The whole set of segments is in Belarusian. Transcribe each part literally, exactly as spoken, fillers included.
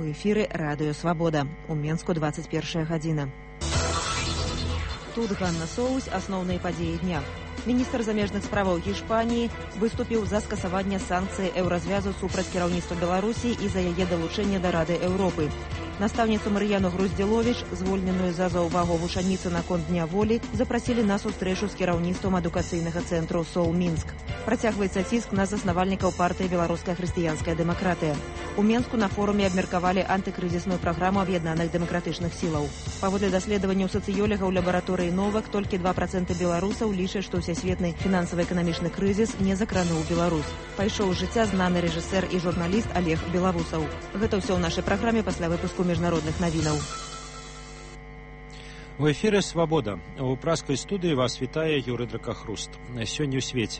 У эфіры радыё «Свабода». У Менску двадцать першая гадзіна. Тут Ганна Соус, асноўныя падзеі дня. Міністр замежных справаў Гішпаніі выступіў за скасаванне санкцый еўразвязу супраць кіраўніцтва Беларусі і за яе далучэнне да Рады Еўропы. Настаўніцу Марыяну Груздзіловіч, звольненую за заўвагу вучаніцы наконт дня волі, запрасілі на сустрэчу з кіраўніцтвам адукацыйнага цэнтру «Сол Мінск». Працягваецца ціск на заснавальнікаў партыі «Беларуская хрысціянская дэмакратыя». У Менску на форуме абмеркавалі антыкрызісную праграму аб'яднаных дэмакратычных сілаў. Паводле даследаванняў сацыёлага ў лабараторыі «Новак» толькі два працэнты беларусаў лічаць, што ўсесветны фінансава-эканамічны крызіс не закрануў Беларусь. Пайшоў з жыцця знаны рэжысэр і журналіст Олег Белавусаў. Гэта ўсё ў нашай праграме пасля выпуску міжнародных навінаў. У эфіры «Свабода». У праскай студыі вас вітае Юрый Дракахруст. Сёння ў свеце.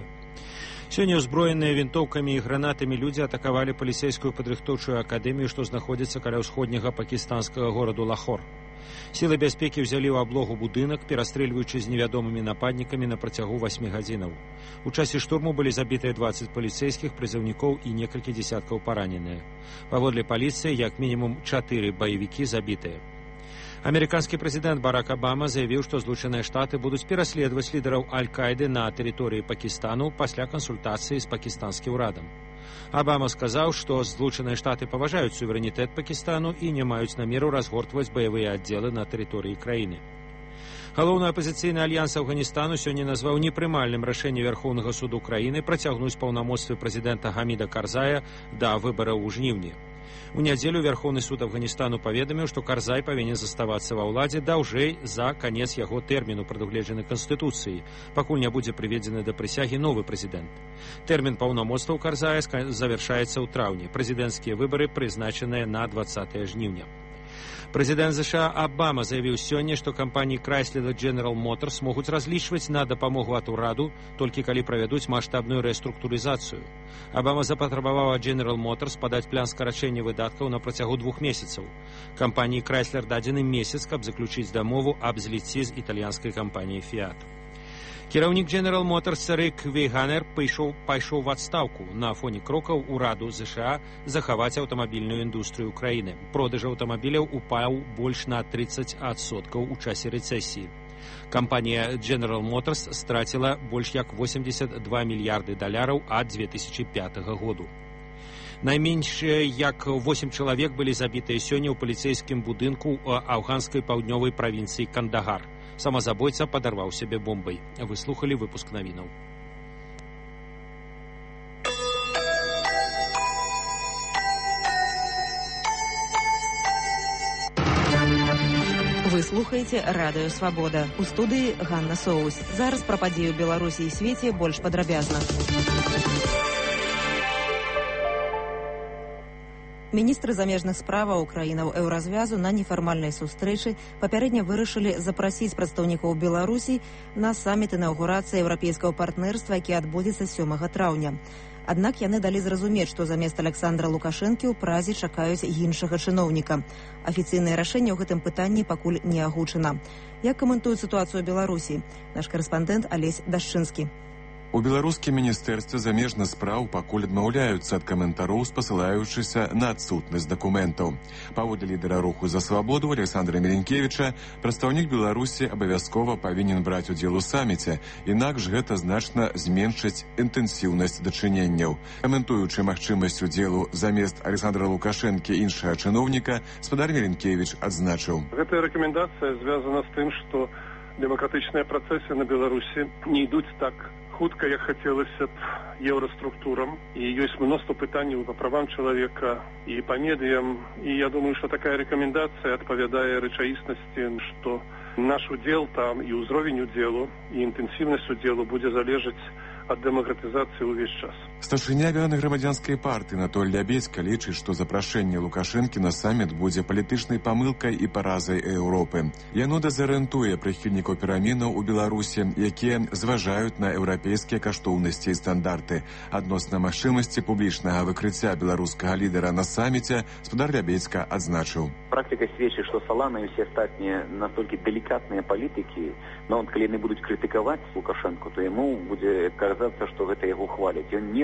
Сёння ўзброеныя вінтоўкамі і гранатамі людзі атакавалі паліцейскую падрыхтоўчую акадэмію, што знаходзіцца каля ўсходняга пакістанскага гораду Лахор. Сілы бяспекі ўзялі ў аблогу будынак, перастрэльваючы з невядомымі нападнікамі на працягу васьмі гадзінаў. У часе штурму былі забітыя дваццаць паліцейскіх, прызыўнікоў і некалькі дзесяткаў параненыя. Паводле паліцыі, як мінімум чатыры баевікі забітыя. Амерыканскі прэзідэнт Барак Абама заявіў, што Злучаныя Штаты будуць пераследаваць лідараў Аль-Каіды на тэрыторыі Пакістану пасля кансультацыі з пакістанскім урадам. Абама сказаў, што Злучаныя Штаты паважаюць суверэнітэт Пакістану і не маюць намеру разгортваць баявыя аддзелы на тэрыторыі краіны. Галоўны апазіцыйны альянс Афганістану сёння назваў непрымальным рашэнне Вярхоўнага суду краіны працягнуць паўнамоцтвы прэзідэнта Хаміда Карзая да выбараў у жніўні. У нядзелю Вярхоўны суд Афганістану паведаміў, што Карзай павінен заставацца ва ўладзе даўжэй за канец яго тэрміну, прадугледжаны Канстытуцыяй, пакуль не будзе прыведзены да прысягі новы прэзідэнт. Тэрмін паўнамоцтваў Карзая завяршаецца ў траўні. Прэзідэнцкія выбары прызначаныя на дваццатае жніўня. Прэзідэнт ЗША Абама заявіў сёння, што кампаніі Chrysler і General Motors могуць разлічваць на дапамогу ад ураду толькі калі правядуць маштабную рэструктурызацыю. Абама запатрабаваў ад General Motors падаць план скарачэння выдаткаў на працягу двух месяцаў. Кампаніі Chrysler дадзены месяц, каб заключыць дамову аб зліцці з італьянскай кампаніяй Fiat. Кіраўнік General Motors Рик Вейганер пайшоў, пайшоў в адстаўку на фоне крокаў ураду ЗША захаваць аўтамабільную індустрыю краіны. Продаж аўтамабіляў упаў больш на тридцать адсоткаў у часе рэцэсіі. Кампанія General Motors страціла больш як восемьдесят два мільярды даляраў ад две тысячи пятага году. Найменш як восемь чалавек былі забітыя сёння ў паліцэйскім будынку ў афганскай паўднёвай правінцыі Кандагар. Самазабойца падарваў сябе бомбай. Вы слухалі выпуск навінаў. Вы слухаеце радыё «Свабода». У студыі Ганна Соус. Зараз пра падзею Беларусі і свеце больш падрабязна. Міністры замежных справаў краінаў еўразвязу на нефармальнай сустрэчы папярэдне вырашылі запрасіць прадстаўнікоў Беларусі на саміт інаўгурацыі еўрапейскага партнерства, які адбудзецца сёмага траўня. Аднак яны далі зразумець, што замест Александра Лукашэнкі ў Празе чакаюць іншага чыноўніка. Афіцыйнае рашэнне ў гэтым пытанні пакуль не агучана. Як каментуюць сітуацыю Беларусі? Наш карэспандэнт Алесь Дашчынскі. У беларускім міністэрстве замежных спраў пакуль адмаўляюцца ад каментароў, спасылаючыся на адсутнасць дакументаў. Паводле лідара руху за свабоду Александра Меленкевіча, прадстаўнік Беларусі абавязкова павінен браць удзел у саміце, інакш гэта значна зменшыць інтэнсіўнасць дачыненняў. Каментуючы магчымасць удзелу замест Александра Лукашэнкі іншага чыноўніка, спадар Меленкевіч адзначыў. Гэтая рэкамендацыя звязана з тым, што дэмакратычныя працэсы на Беларусі не ідуць так хутка, як хацелася б еўраструктурам, і ёсць мноства пытанняў па правам чалавека і па медыям, і я думаю, што такая рэкамендацыя адпавядае рэчаіснасці, што наш удзел там і ўзровень удзелу і інтэнсіўнасць удзелу будзе залежаць ад дэмакратызацыі ўвесь час. Старшыня грамадзянскай партыі Анатоль Лябедзька лічыць, што запрашэнне Лукашэнкі на саміт будзе палітычнай памылкай і паразай Еўропы. Яно дэзарыентуе прыхільнікаў пераменаў у Беларусі, якія зважаюць на еўрапейскія каштоўнасці і стандарты. Адносна магчымасці публічнага выкрыцця беларускага лідара на саміце спадар Лябедзька адзначыў. Практика сведчыць, што Салана і ўсе астатнія настолькі делікатныя палітыкі, нават калі яны будуць крытыкаваць Лукашэнку, то яму будзе казацца, што гэта яго хваляць. Ён не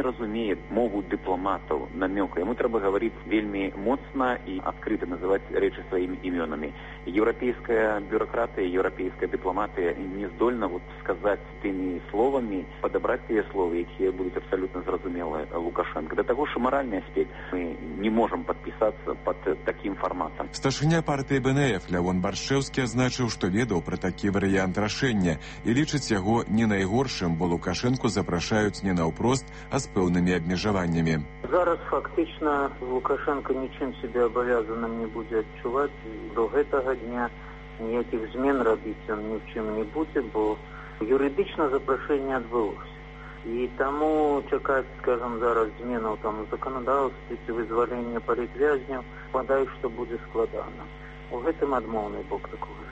разумеет мову дипломатов, намека. Ему треба говорить вельми моцно и открыто называть речи своими именами. Европейская бюрократия, европейская дипломатия не здольна вот сказать теми словами, подобрать те слова, які будут абсолютно зразумелы Лукашенко. До того, что моральный аспект мы не можем подписаться под таким форматом. Старшыня партыі бэ эн эф Лявон Баршэўскі азначыў, што ведаў пра такі варыянт рашэння і лічыць яго не найгоршым, бо Лукашенку запрашаюць не наўпрост, а з пэўнымі абмежаваннямі. Зараз фактычна Лукашенко нічым себе абавязаным не будзе адчуваць. До гэтага дня ніякіх змен рабіць ён ні в чым не будзе, бо юрыдычна запрашэнне адбылося. І таму чакаць, скажем, зараз зменаў там у заканадаўстве ці вызвалення палітвязняў, падай, што будзе складана. У гэтым адмоўны бок такога.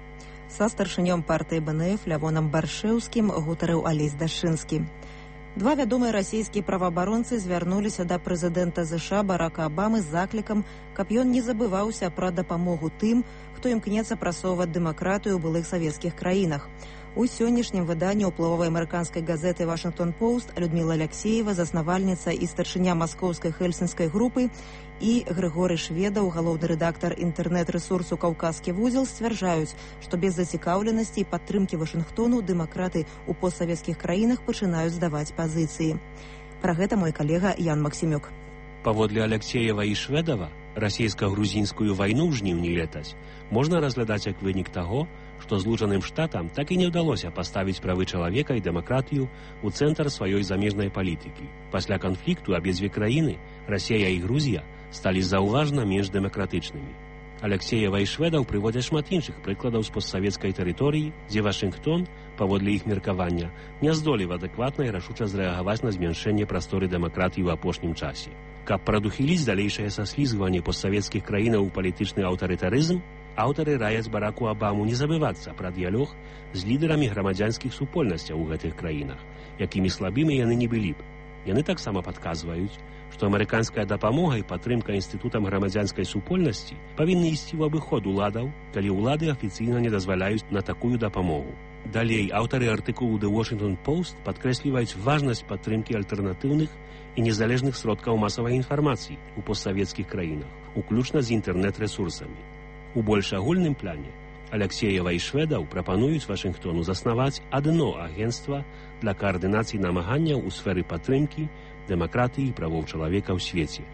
Са старшынём партыі бэ эн эф Лявонам Баршэўскім гутарыў Алесь Дашынскі. Два вядомыя расійскія праваабаронцы звярнуліся да прэзідэнта ЗША Барака Абамы з заклікам, каб ён не забываўся пра дапамогу тым, хто імкнецца прасоўваць дэмакратыю ў былых савецкіх краінах. У сённяшнім выданні ўплывовай амерыканскай газеты «Вашингтон-Пост» Людмила Алексеева, заснавальніца і старшыня маскоўскай хельсінскай групы, і Григорий Шведаў, галоўны рэдактар інтэрнэт-рэсурсу «Каўказскі вузел», сцвярджаюць, што без зацікаўленасці і падтрымкі Вашынгтону дэмакраты ў постсавецкіх краінах пачынаюць здаваць пазіцыі. Пра гэта мой калега Ян Максімюк. Паводле Алексеева і Шведава, расійска-грузінскую вайну ў жніўні летась можна разглядаць як вынік таго, што Злучаным Штатам так і не ўдалося паставіць правы чалавека і дэмакратыю ў цэнтр сваёй замежнай палітыкі. Пасля канфлікту абедзве краіны, Расія і Грузія, сталі заўважна менш дэмакратычнымі. Алексеева і Шведаў прыводзяць шмат іншых прыкладаў з постсавецкай тэрыторыі, дзе Вашынгтон, паводле іх меркавання, не здолеў адэкватна і рашуча зрэагаваць на змяншэнне прасторы дэмакратыі ў апошнім часе. Каб прадухіліць далейшае саслізгванне постсавецкіх краінаў у палітычны аўтарытарызм, аўтары раяць Бараку Абаму не забывацца пра дыялог з лідарамі грамадзянскіх супольнасцяў у гэтых краінах, якімі слабымі яны не былі б. Яны таксама падказваюць, што амерыканская дапамога і падтрымка інстытутам грамадзянскай супольнасці павінны ісці ў абыход уладаў, калі ўлады афіцыйна не дазваляюць на такую дапамогу. Далей аўтары артыкулу «The Washington Post» падкрэсліваюць важнасць падтрымкі альтэрнатыўных і незалежных сродкаў масавай інфармацыі ў постсавецкіх краінах, уключна з інтэрнэт-рэсурсамі. У больш агульным пляне Алексеева і Шведаў прапануюць Вашынгтону заснаваць адно агенцтва для каардынацыі намаганняў у сферы падтрымкі, дэмакратыі і правоў чалавека ў свеце.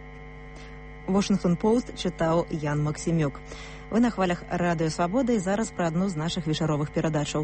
«Вашингтон-Пост» чытаў Ян Максімюк. Вы на хвалях Радыё Свабода і зараз пра адну з нашых вечаровых перадачаў.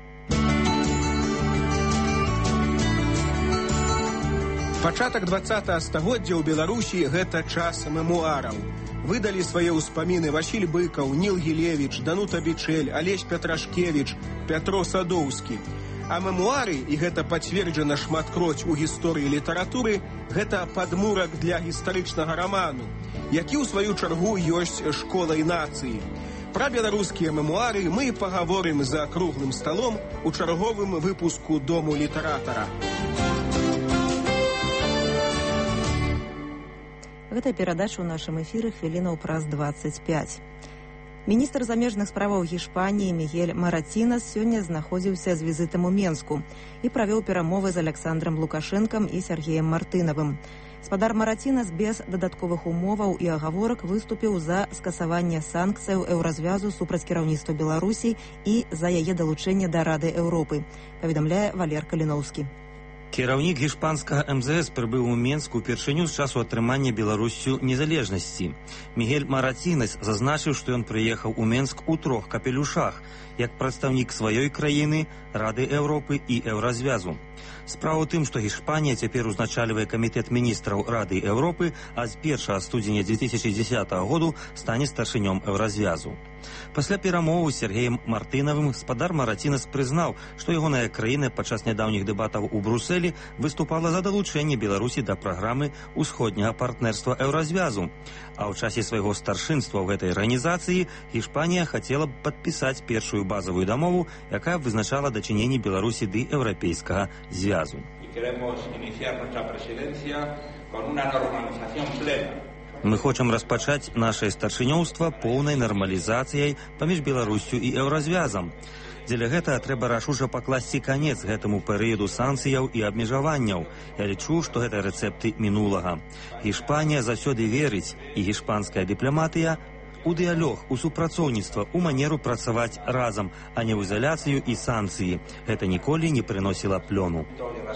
Пачатак дваццатага стагоддзя ў Беларусі гэта час мемуараў. Выдалі свае ўспаміны Васіль Быкаў, Ніл Гілевіч, Данута Бичэль, Алесь Петрашкевіч, Пятро Садоўскі. А мемуары, і гэта пацверджана шматкроць у гісторыі літаратуры, гэта падмурак для гістарычнага раману, які ў сваю чаргу ёсць школай нацыі. Пра беларускія мемуары мы пагаворым за круглым сталом у чарговым выпуску Дому літаратара. Гэта перадача ў нашым эфіры хвілінаў праз дваццаць пяць. Міністр замежных справаў Гішпаніі Мігель Маратінас сёння знаходзіўся з візітам у Менску і правёў перамовы з Александром Лукашэнкам і Сергеем Мартынавым. Спадар Маратінас без дадатковых умоваў і агаворак выступіў за скасаванне санкцыяў еўразвязу супраць кіраўніцтва Беларусі і за яе далучэнне да Рады Еўропы, паведамляе Валер Каліноўскі. Кіраўнік гішпанскага эм зэ эс прыбыў у Менску упершыню з часу атрымання Беларуссю незалежнасці. Мігель Маратінас зазначыў, што ён прыехаў у Менск у трох капелюшах, як прадстаўнік сваёй краіны, Рады Еўропы і Еўразвязу. Справа ў тым, што Гішпанія цяпер узначальвае камітэт міністраў Рады Еўропы, а з першага студзеня две тысячи дзесятага году стане старшынём Еўразвязу. Пасля перамовы з Сергеем Мартынавым спадар Маратінас прызнаў, што ягоная краіна падчас нядаўніх дэбатаў у Брусэлі выступала за далучэнне Беларусі да праграмы ўсходняга партнерства Еўразвязу. А ў часе свайго старшынства ў гэтай арганізацыі Гішпанія хацела б падпісаць першую базавую дамову, якая б вызначала дачыненні Беларусі ды еўрапейскага звязу. Мы хочам распачаць нашае старшынёўства поўнай нармалізацыяй паміж Беларуссю і Еўразвязам. Дзеля гэтага трэба рашуча пакласці канец гэтаму перыяду санкцыяў і абмежаванняў. Я лічу, што гэта рэцэпты мінулага. Гішпанія заўсёды верыць, і гішпанская дыпламатыя у дыялог, у супрацоўніцтва, у манеру працаваць разам, а не ў ізаляцыю і санкцыі. Гэта ніколі не прыносіла плёну.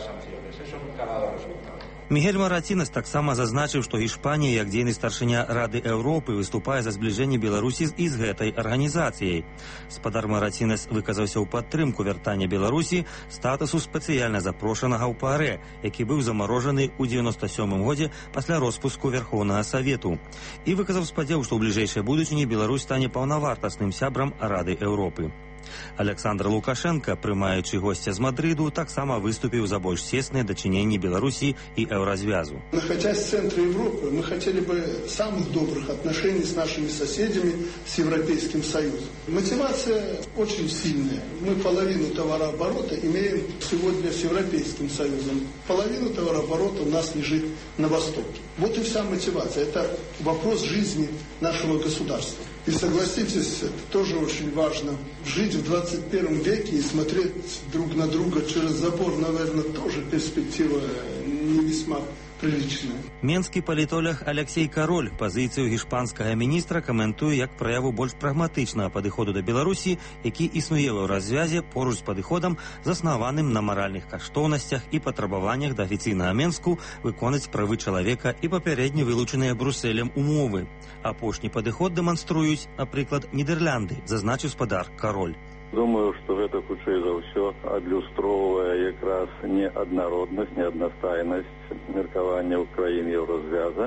Мігель Маратінес таксама зазначыў, што Гішпанія, як дзейны старшыня Рады Еўропы, выступае за збліжэнне Беларусі і з гэтай арганізацыяй. Спадар Маратінес выказаўся ў падтрымку вяртання Беларусі статусу спецыяльна запрошанага ў ПАРЭ, які быў замарожаны ў дзевяноста сёмым годзе пасля роспуску Верхоўнага Савету. І выказаў спадзеў, што ў бліжэйшай будучыні Беларусь стане паўнавартасным сябрам Рады Еўропы. Александр Лукашенко, прымаючы гостя з Мадрыду, таксама выступил за больш теснее дочинение Беларуси и Еврозвязу. Находясь в центре Европы, мы хотели бы самых добрых отношений с нашими соседями, с Европейским Союзом. Мотивация очень сильная. Мы половину товарооборота имеем сегодня с Европейским Союзом. Половину товарооборота у нас лежит на Востоке. Вот и вся мотивация. Это вопрос жизни нашего государства. И согласитесь, это тоже очень важно. Жить в двадцать первом веке и смотреть друг на друга через забор, наверное, тоже перспектива не весьма приличная. Менскі палітолог Алексей Кароль пазіцыю гішпанскага міністра каментуе як праяву больш прагматычнага падыходу да Беларусі, які існуе ў развязе поруч з падыходам, заснаваным на маральных каштоўнасцях і патрабаваннях да афіцыйнага Менску выконаць правы чалавека і папярэдне вылучаныя Брусэлем умовы. Апошні падыход дэманструюць, напрыклад, Нідерлянды, зазначыў спадар Кароль. Думаю, што гэта хутчэй за ўсё адлюстроўвае якраз неаднароднасць, неаднастайнасць меркаванняў краін Еўразвяза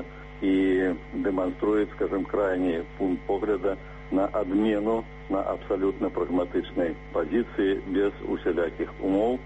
і дэманструе, скажем, крайні пункт погляда на адмену на абсалютна прагматычнай пазіцыі без усялякіх умоў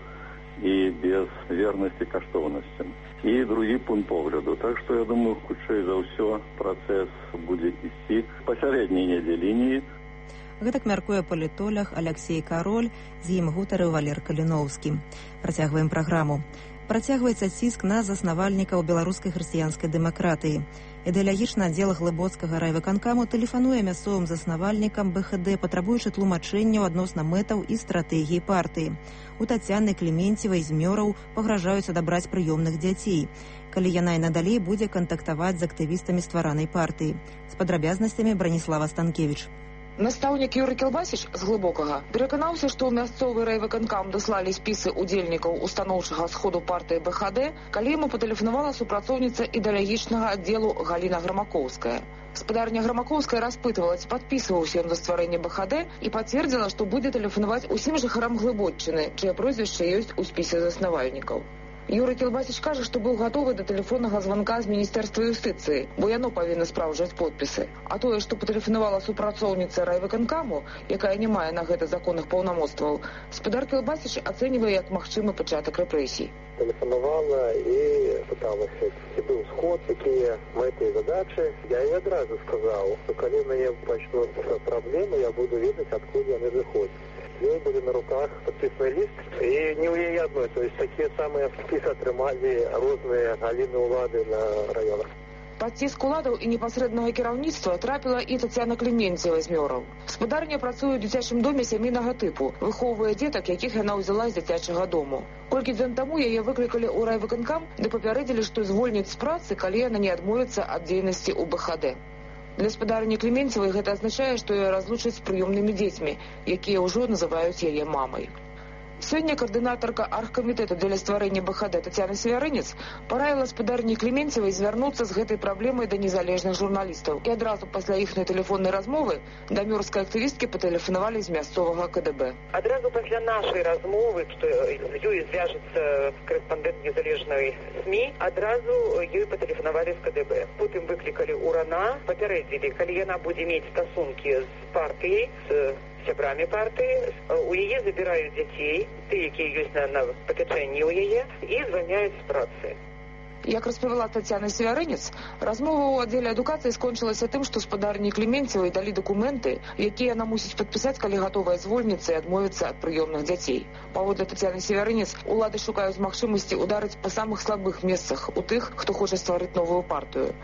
і без вернасці каштоўнасцям. І другі пункт погляду. Так што, я думаю, хутчэй за ўсё працэс будзе ісці па сярэдняй недзе лініі. Гэтак мяркуе палітолог Алексей Кароль, з ім гутарыў Валер Каліноўскі. Працягваем праграму. Працягваецца ціск на заснавальнікаў беларускай хрысціянскай дэмакратыі. Ідэалагічны аддзел Глыбоцкага райвыканкаму тэлефануе мясцовым заснавальнікам бэ ха дэ, патрабуючы тлумачэнняў адносна мэтаў і стратэгіі партыі. У Тацяны Клементьевай з Мёраў пагражаюць адабраць прыёмных дзяцей, калі яна і надалей будзе кантактаваць з актывістамі стваранай партыі. З падрабязнасцямі Браніслава Станкевіч. Настаўнік Юрый Кілбасіч з Глыбокага пераканаўся, што ў мясцовы райвыканкам даслалі спісы ўдзельнікаў устаноўчага сходу партыі бэ ха дэ, калі яму патэлефанавала супрацоўніца ідэалагічнага аддзелу Галіна Грамакоўская. Спадарня Грамакоўская распытывала, ці падпісваўся ён да стварэння бэ ха дэ і пацвердзіла, што будзе тэлефанаваць усім жыхарам Глыбоччыны, чые прозвішча ёсць у спісе заснавальнікаў. Юрый Кілбасіч кажа, што быў гатовы да тэлефоннага званка з Міністэрства юстыцыі, бо яно павінна спраўджваць подпісы. А тое, што патэлефанавала супрацоўніца райвыканкаму, якая не мае на гэта законных паўнамоцтваў, спадар Кілбасіч ацэньвае як магчымы пачатак рэпрэсій. Тэлефанавала і пыталася, ці быў сход, якія мэты і задачы. Я і адразу сказаў, што калі ў мяне пачнуцца праблемы, я буду ведаць, адкуль яны зыходзяць. Ёй были на руках подписной лист, и не у яе одной, то есть такие самые списы атрымалі розныя галіны ўлады на районах. Пад ціск уладаў і непасрэднага кіраўніцтва трапіла і Тацяна Клементьева з Мёраў. Спадарня працуе ў дзіцячым доме сямейнага тыпу, выхоўвае дзетак, якіх яна ўзяла з дзіцячага дому. Колькі дзён таму яе выклікалі ў райвыканкам, ды папярэдзілі, што звольняць з працы, калі яна не адмовіцца ад дзейнасці ў бэ ха дэ. Для спадарні Клементьевай гэта азначае, што яе разлучаць з прыёмнымі дзецьмі, якія ўжо называюць яе мамай. Сёння каардынатарка аргкамітэта для стварэння бэ ха дэ Тацяна Свярынец параіла спадарні Клементьевай звярнуцца з гэтай праблемай да незалежных журналістаў. І адразу пасля іхнай тэлефоннай размовы да мёрскай актывісткі патэлефанавалі з мясцовага ка дэ бэ. Адразу пасля нашай размовы, што з ёй звяжацца корэспандэнт незалежнай СМІ, адразу ёй патэлефанавалі з ка дэ бэ. Потым выклікалі ўрана, папярэдзілі, калі яна будзе мець стасункі з партыяй, з сябрамі партыі, у яе забіраюць дзяцей, ты, якія ёсць на, на папячэнні ў яе, і звальняюць з працы. Як распавяла Тацяна Свярынец, размова ў аддзеле адукацыі скончылася тым, што спадарні Клементьевай далі дакументы, якія яна мусіць падпісаць, калі гатовая звольніцца і адмовіцца ад прыёмных дзяцей. Паводле Тацяны Свярынец, улады шукаюць магчымасці ударыць па самых слабых месцах у тых, хто хоча стварыць новую партыю.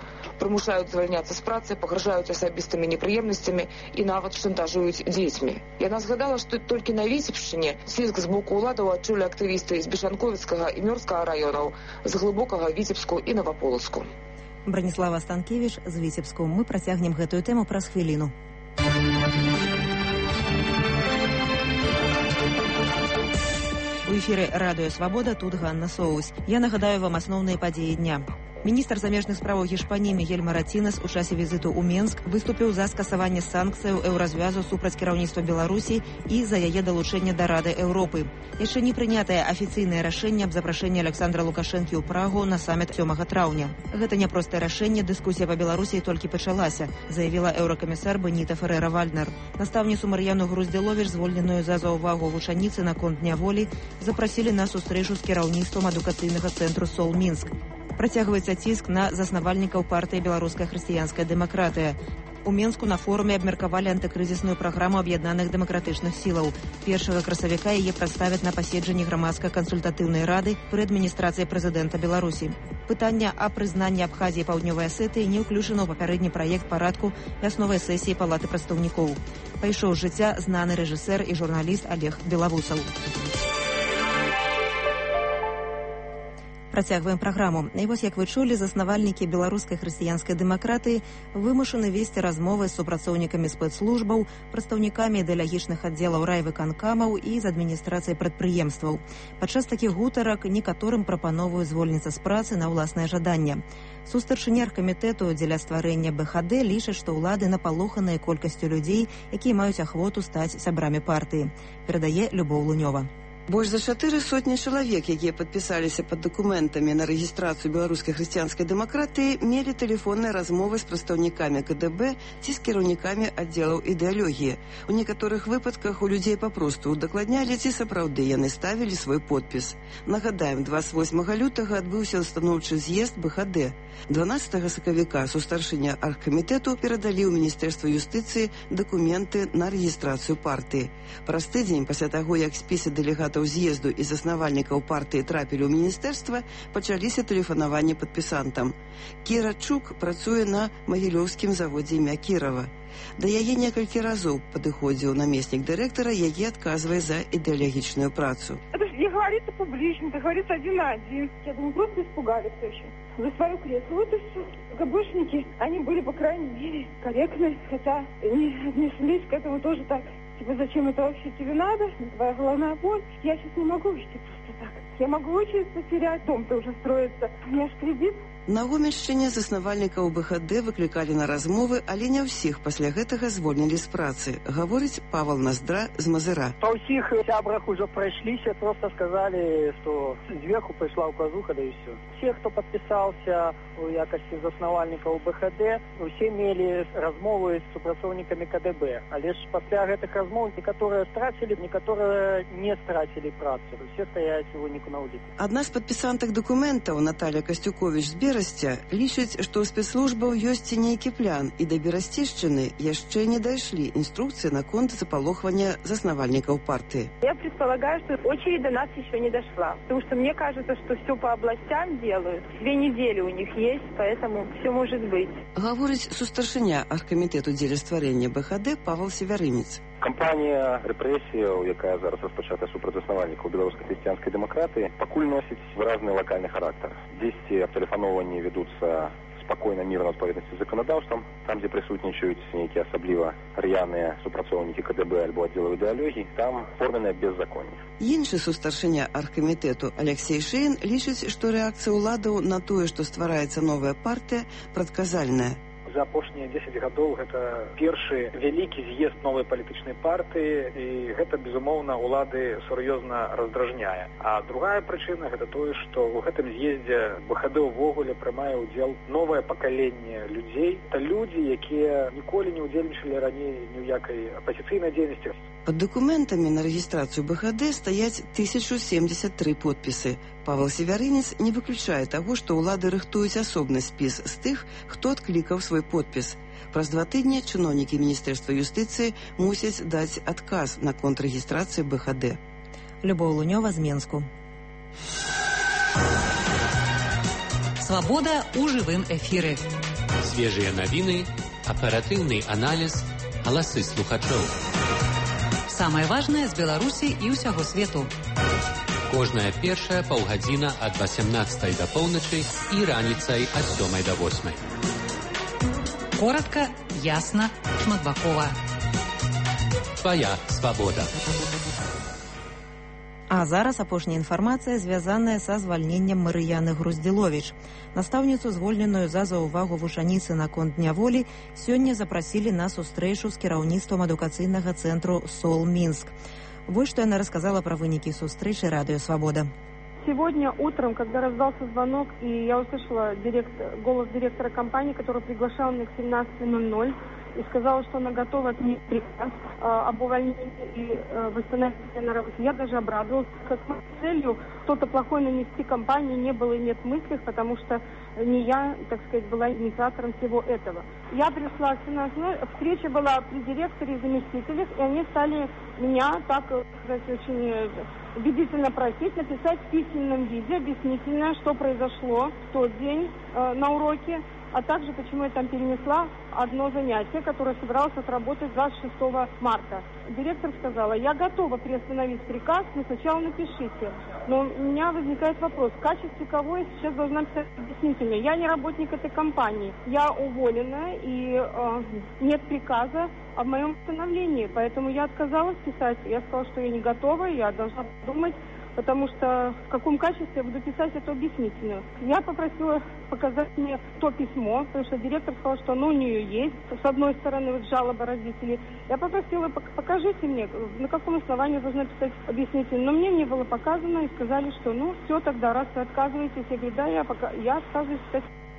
прымушаюць звальняцца з працы, пагражаюць асабістымі непрыемнасцямі і нават шантажуюць дзецьмі. Яна згадала, што толькі на Віцебшчыне ціск з боку ўладаў адчулі актывісты з Бешанковіцкага і Мёрскага раёнаў, з глыбокага Віцебску і Наваполацку. Браніслава Станкевіч з Віцебску. Мы працягнем гэтую тэму праз хвіліну. У эфіры радыё «Свабода», тут Ганна Соус. Я нагадаю вам асноўныя падзеі дня. Міністр замежных справаў Гішпаніі Мігель Маратінес у часе візіту ў Менск выступіў за скасаванне санкцыяў еўразвязу супраць кіраўніцтва Беларусі і за яе далучэнне да Рады Еўропы. Яшчэ не прынятае афіцыйнае рашэнне аб запрашэнні Александра Лукашэнкі ў Прагу на саміт сёмага траўня. Гэта няпростае рашэнне, дыскусія па Беларусі толькі пачалася, заявіла еўракамісар Беніта Ферэра-Вальднер. Настаўніцу Мар'яну Груздзіловіч, звольненую за заўвагу вучаніцы наконт няволі, запрасілі на сустрэчу з кіраўніцтвам адукацыйнага цэнтру «Сол Мінск». Працягваецца ціск на заснавальнікаў партыі «Беларуская хрысціянская дэмакратыя». У Менску на форуме абмеркавалі антыкрызісную праграму аб'яднаных дэмакратычных сілаў. Першага красавіка яе прадставяць на паседжанні грамадска-кансультатыўнай рады пры адміністрацыі прэзідэнта Беларусі. Пытанне о прызнанні Абхазіі і Паўднёвай Асетыі не ўключана ў папярэдні праект парадку вясновай сесіі Палаты прадстаўнікоў. Пайшоў з жыцця знаны рэжысэр і журналіст Олег Белавусаў. Працягваем праграму. І вось, як вы чулі, заснавальнікі беларускай хрысціянскай дэмакратыі вымушаны весці размовы з супрацоўнікамі спецслужбаў, прадстаўнікамі ідэалагічных аддзелаў райвыканкамаў і з адміністрацыяй прадпрыемстваў. Падчас такіх гутарак некаторым прапановваюць звольніцца з працы на ўласнае жаданне. Сустарчыня аргкамітэту дзеля стварэння бэ ха дэ лічаць, што ўлады напалоханыя колькасцю людзей, якія маюць ахвоту стаць сябрамі партыі. Перадае Любоў Лунёва. Больш за чатыры сотні чалавек, якія падпісаліся пад дакументамі на рэгістрацыю беларускай хрысціянскай дэмакратыі, мелі тэлефонныя размовы з прадстаўнікамі ка дэ бэ ці з кіраўнікамі аддзелаў ідэалогіі. У некаторых выпадках у людзей папросту удакладнялі, ці сапраўды яны ставілі свой подпіс. Нагадаем, дваццаць восьмага лютага адбыўся устаноўчы з'езд бэ ха дэ. дванаццатага сакавіка сустарчыня аргкамітэту перадалі ў Міністэрства юстыцыі дакументы на рэгістрацыю партыі. Праз тыдзень пасля таго, як спісы дэлегатаў з'езду і заснавальнікаў партыі трапілі ў міністэрства, пачаліся тэлефанаванні падпісантам. Кіра Чук працуе на магілёўскім заводзе імя Кірава. Да яе некалькі разоў падыходзіў намеснік дырэктара, які адказвае за ідэалагічную працу. Это же не говорится публично, это говорится один на один. Я думаю, просто испугались очень за свое кресло. Вот и все. ГБшники, они были, по крайней мере, корректны, хотя не отнеслись к этому тоже так. Типа, зачем это вообще тебе надо? Твоя головная боль. Я сейчас не могу уйти просто так. Я могу учиться потерять, дом-то уже строится. У меня же кредит. На Гомельшчыне заснавальнікаў бэ ха дэ выклікалі на размовы, але не ўсіх пасля гэтага звольнілі з працы, гаворыць Павел Наздра з Мазыра. Па ўсіх сябрах ужо прайшліся, просто сказалі, што зверху прыйшла указуха, да і ўсё. Все, хто падпісаўся у якасці заснавальнікаў бэ ха дэ, усе мелі размовы з супрацоўнікамі ка дэ бэ. Але ж пасля гэтых размоў некаторыя страцілі, некаторыя не страцілі працу. Усе стаяць у выніку на ўліку. Адна з падпісантак дакументаў, Наталья Касцюковіч з Берасця, лічыць, што ў спецслужбаў ёсць нейкі план, і да Берасцішчыны яшчэ не дайшлі інструкцыі наконт запалохвання заснавальнікаў партыі. Я предполагаю, что очередь до нас еще не дошла. Потому что мне кажется, что все по областям делают. Две недели у них есть, поэтому все может быть. Гаворыць сустарчыня аргкамітэту дзеля стварэння бэ ха дэ Павел Севярынец. Кампанія рэпрэсіяў, якая зараз распачата супраць заснавальнікаў беларускай хрысціянскай дэмакратыі, пакуль носіць выразны лакальны характар. Дзесьці абтэлефаноўванні вядуцца спакойна, мірна, адпаведнасці з заканадаўствам, там, дзе прысутнічаюць нейкія асабліва р'яныя супрацоўнікі ка дэ бэ альбо аддзелаў ідэалогіі, там форменае беззаконне. Іншы сустарчыня аргкамітэту Алексей Шейн лічыць, што рэакцыя ўладаў на тое, што ствараецца новая партыя, прадказальная. За апошнія дзесяць гадоў гэта першы вялікі з'езд новай палітычнай партыі, і гэта, безумоўна, улады сур'ёзна раздражняе. А другая прычына гэта тое, што ў гэтым з'ездзе бэ ха дэ ўвогуле прымае ўдзел новае пакаленне людзей. Это людзі, якія ніколі не ўдзельнічалі раней ні ў якай апазіцыйнай дзейнасці. Пад дакументамі на рэгістрацыю бэ ха дэ стаяць тысяча семьдесят три подпісы. Павел Севярынец не выключае таго, што ўлады рыхтуюць асобны спіс з тых, хто адклікаў свой подпіс. Праз два тыдні чыноўнікі Міністэрства юстыцыі мусяць даць адказ на контррэгістрацыю бэ ха дэ. Любоў Лунёва з Менску. Свабода ў жывым эфіры. Свежие новины, оперативный анализ, голосы слухачоў. Самое важное з Беларусі і ўсяго свету. Кожная першая паўгадзіна ад васямнаццатай да поўначы і раніцай ад сёмай да восьмай. Коротко, ясно, шматбакова. Твоя свабода. А зараз апошняя інфармацыя, звязаная са звальненнем Марыяны Груздзіловіч. Настаўніцу, звольненую за заўвагу вучаніцы наконт няволі, сёння запрасілі на сустрэчу з кіраўніцтвам адукацыйнага цэнтру СОЛ Минск. Вот что она рассказала про вынікі сустрэчы Радио Свобода. Сегодня утром, когда раздался звонок, и я услышала директор, голос директора компании, который приглашал меня к семнадцати ноль-ноль, и сказала, что она готова отменить приказ э, об увольнении и э, восстановлении на работе. Я даже обрадовалась. Как целью что-то плохое нанести компании не было и нет в мыслях, потому что не я, так сказать, была инициатором всего этого. Я пришла к семнадцати ноль-ноль, встреча была при директоре и заместителях, и они стали меня так, сказать, очень убедительно просить написать в письменном виде объяснительное, что произошло в тот день э, на уроке, а также почему я там перенесла одно занятие, которое собиралась отработать двадцать шестого марта. Директор сказала: я готова приостановить приказ, но сначала напишите. Но у меня возникает вопрос, в качестве кого я сейчас должна писать объяснительное? Я не работник этой компании, я уволена, и э, нет приказа о моем восстановлении, поэтому я отказалась писать. Я сказала, что я не готова, я должна подумать, потому что в каком качестве я буду писать эту объяснительную. Я попросила показать мне то письмо, потому что директор сказал, что оно у нее есть. С одной стороны, вот жалоба родителей. Я попросила, покажите мне, на каком основании я должна писать объяснительную. Но мне не было показано, и сказали, что ну все, тогда раз вы отказываетесь. Я говорю, да, я, пока... я отказываюсь писать.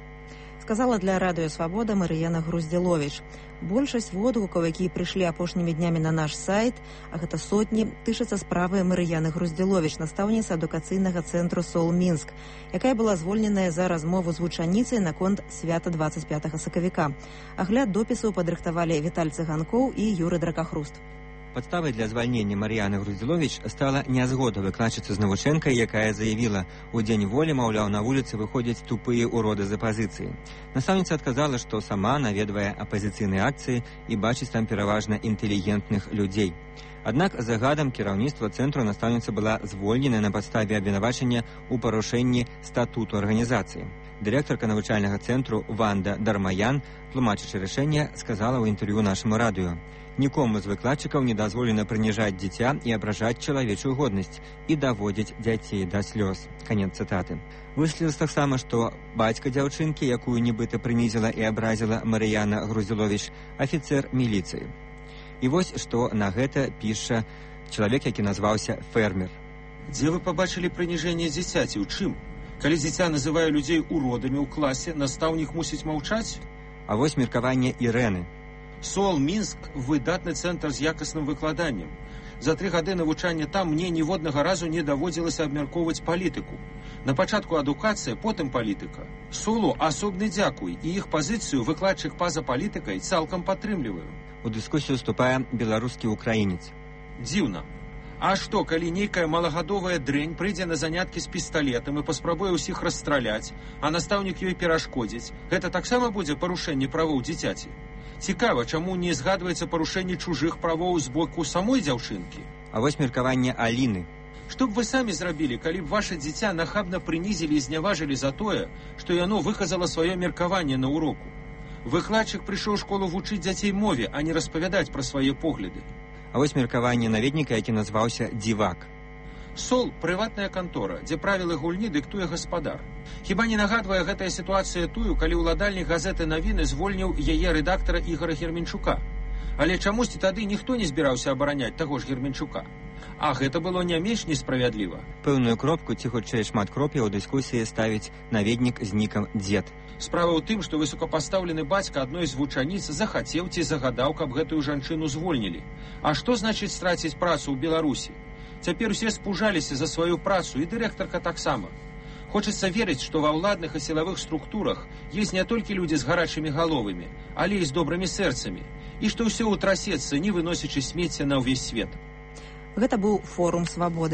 Сказала для Радио Свобода Марыяна Груздзіловіч. Большасць водгукаў, якія прыйшлі апошнімі днямі на наш сайт, а гэта сотні, тычацца справы Марыяны Груздзіловіч, настаўніцы адукацыйнага цэнтру СОЛ Минск, якая была звольненая за размову з вучаніцай наконт свята двадцать пятага сакавіка. Агляд допісу падрыхтавалі Віталь Цыганкоў і Юры Дракахруст. Подставой для звольнения Марьяны Груздзіловіч стала нязгода выкладчицы з Навучэнкай, якая заявила, у день воли, маўляў, на улице выходят тупые уроды з апозиции. Настаўніца отказала, что сама наведвае апозіцыйныя акции и бачыць там пераважна интеллигентных людей. Аднак загадам кіраўніцтва цэнтру настаўніца была звольнена на падставе абвінавачання ў парушэнні статуту арганізацыі. Дырэктарка навучальнага цэнтру Ванда Дармаян, тлумачачы рашэнне, сказала ў інтэрв'ю нашаму радыё: «Нікому з выкладчыкаў не дазволена прыніжаць дзіця і абражаць чалавечую годнасць і даводзіць дзяцей да слёз». Канец цытаты. Высветлілася таксама, што бацька дзяўчынкі, якую нібыта прынізіла і абразіла Марыяна Груздзіловіч, афіцэр міліцыі. І вось што на гэта піша чалавек, які назваўся фермер. Дзе вы пабачылі прыніжэнне дзіцяці? У чым? Калі дзіця называе людзей уродамі ў класе, настаўнік мусіць маўчаць? А вось меркаванне Ірэны. СОЛ Минск – выдатны цэнтр з якасным выкладаннем. За тры гады навучання там мне ніводнага разу не даводзілася абмяркоўваць палітыку. На пачатку адукацыя, потым палітыка. СОЛу асобны дзякуй, і іх пазіцыю выкладчык па-за палітыкай цалкам падтрымліваю. У дыскусію уступае беларускі украінец. Дзіўна. А што, калі нейкая малагадовая дрэнь прыйдзе на заняткі з пісталетам і паспрабуе ўсіх расстраляць, а настаўнік ёй перашкодзіць, гэта таксама будзе парушэнне правоў дзіцяці? Цікава, чаму не згадваецца парушэнне чужых правоў з боку самой дзяўчынкі? А вось меркаванне Аліны. Што б вы самі зрабілі, калі б ваше дзіця нахабна прынізілі і зняважылі за тое, што яно выказала сваё меркаванне на уроку? Выкладчык прыйшоў у школу вучыць дзяцей мове, а не распавядаць пра свае погляды. А вось меркаванне наведніка, які назваўся «Дзівак». СОЛ – прыватная кантора, дзе правілы гульні дыктуе гаспадар. Хіба не нагадвае гэтая сітуацыя тую, калі ўладальнік газеты «Навіны» звольніў яе рэдактара Ігора Герменчука? Але чамусьці тады ніхто не збіраўся абараняць таго ж Герменчука. А гэта было не менш несправядліва. Пэўную кропку, ці хутчэй шмат кроп'яў у дыскусіі ставіць наведнік з нікам «Дзед». Справа ў тым, што высокапастаўлены бацька адной з вучаніц захацеў ці загадаў, каб гэтую жанчыну звольнілі. А што значыць страціць працу ў Беларусі? Цяпер усе спужаліся за сваю працу, і дырэктарка таксама. Хочацца верыць, што ва ўладных і сілавых структурах ёсць не толькі людзі з гарачымі галовамі, але і з добрымі сэрцамі, і што ўсё ўтрасецца, не выносячы смецця на ўвесь свет. Гэта быў форум свабоды.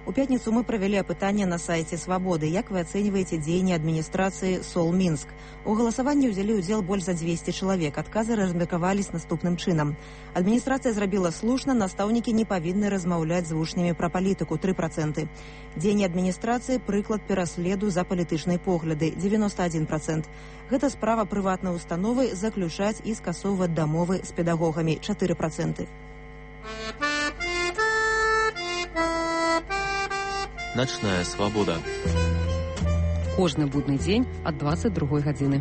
У пятницу мы провели опытание на сайте «Свободы». Як вы оцениваете дзеянне администрации Сол-Минск? У голосаванні ўзялі ўдзел больш за двести чалавек. Адказы размеркавались наступным чынам. Администрация зрабіла слушна, настаўнікі не павінны размаўляць з вучнямі пра палітыку, три процента. Дзеянне администрации прыклад пераследу за палітычныя погляды, девяносто один процент. Гэта справа прыватнай установы заключаць і скасоўваць дамовы з педагогамі, четыре процента. Ночная свобода. Кожны будны дзень ад двадцать другой гадзіны.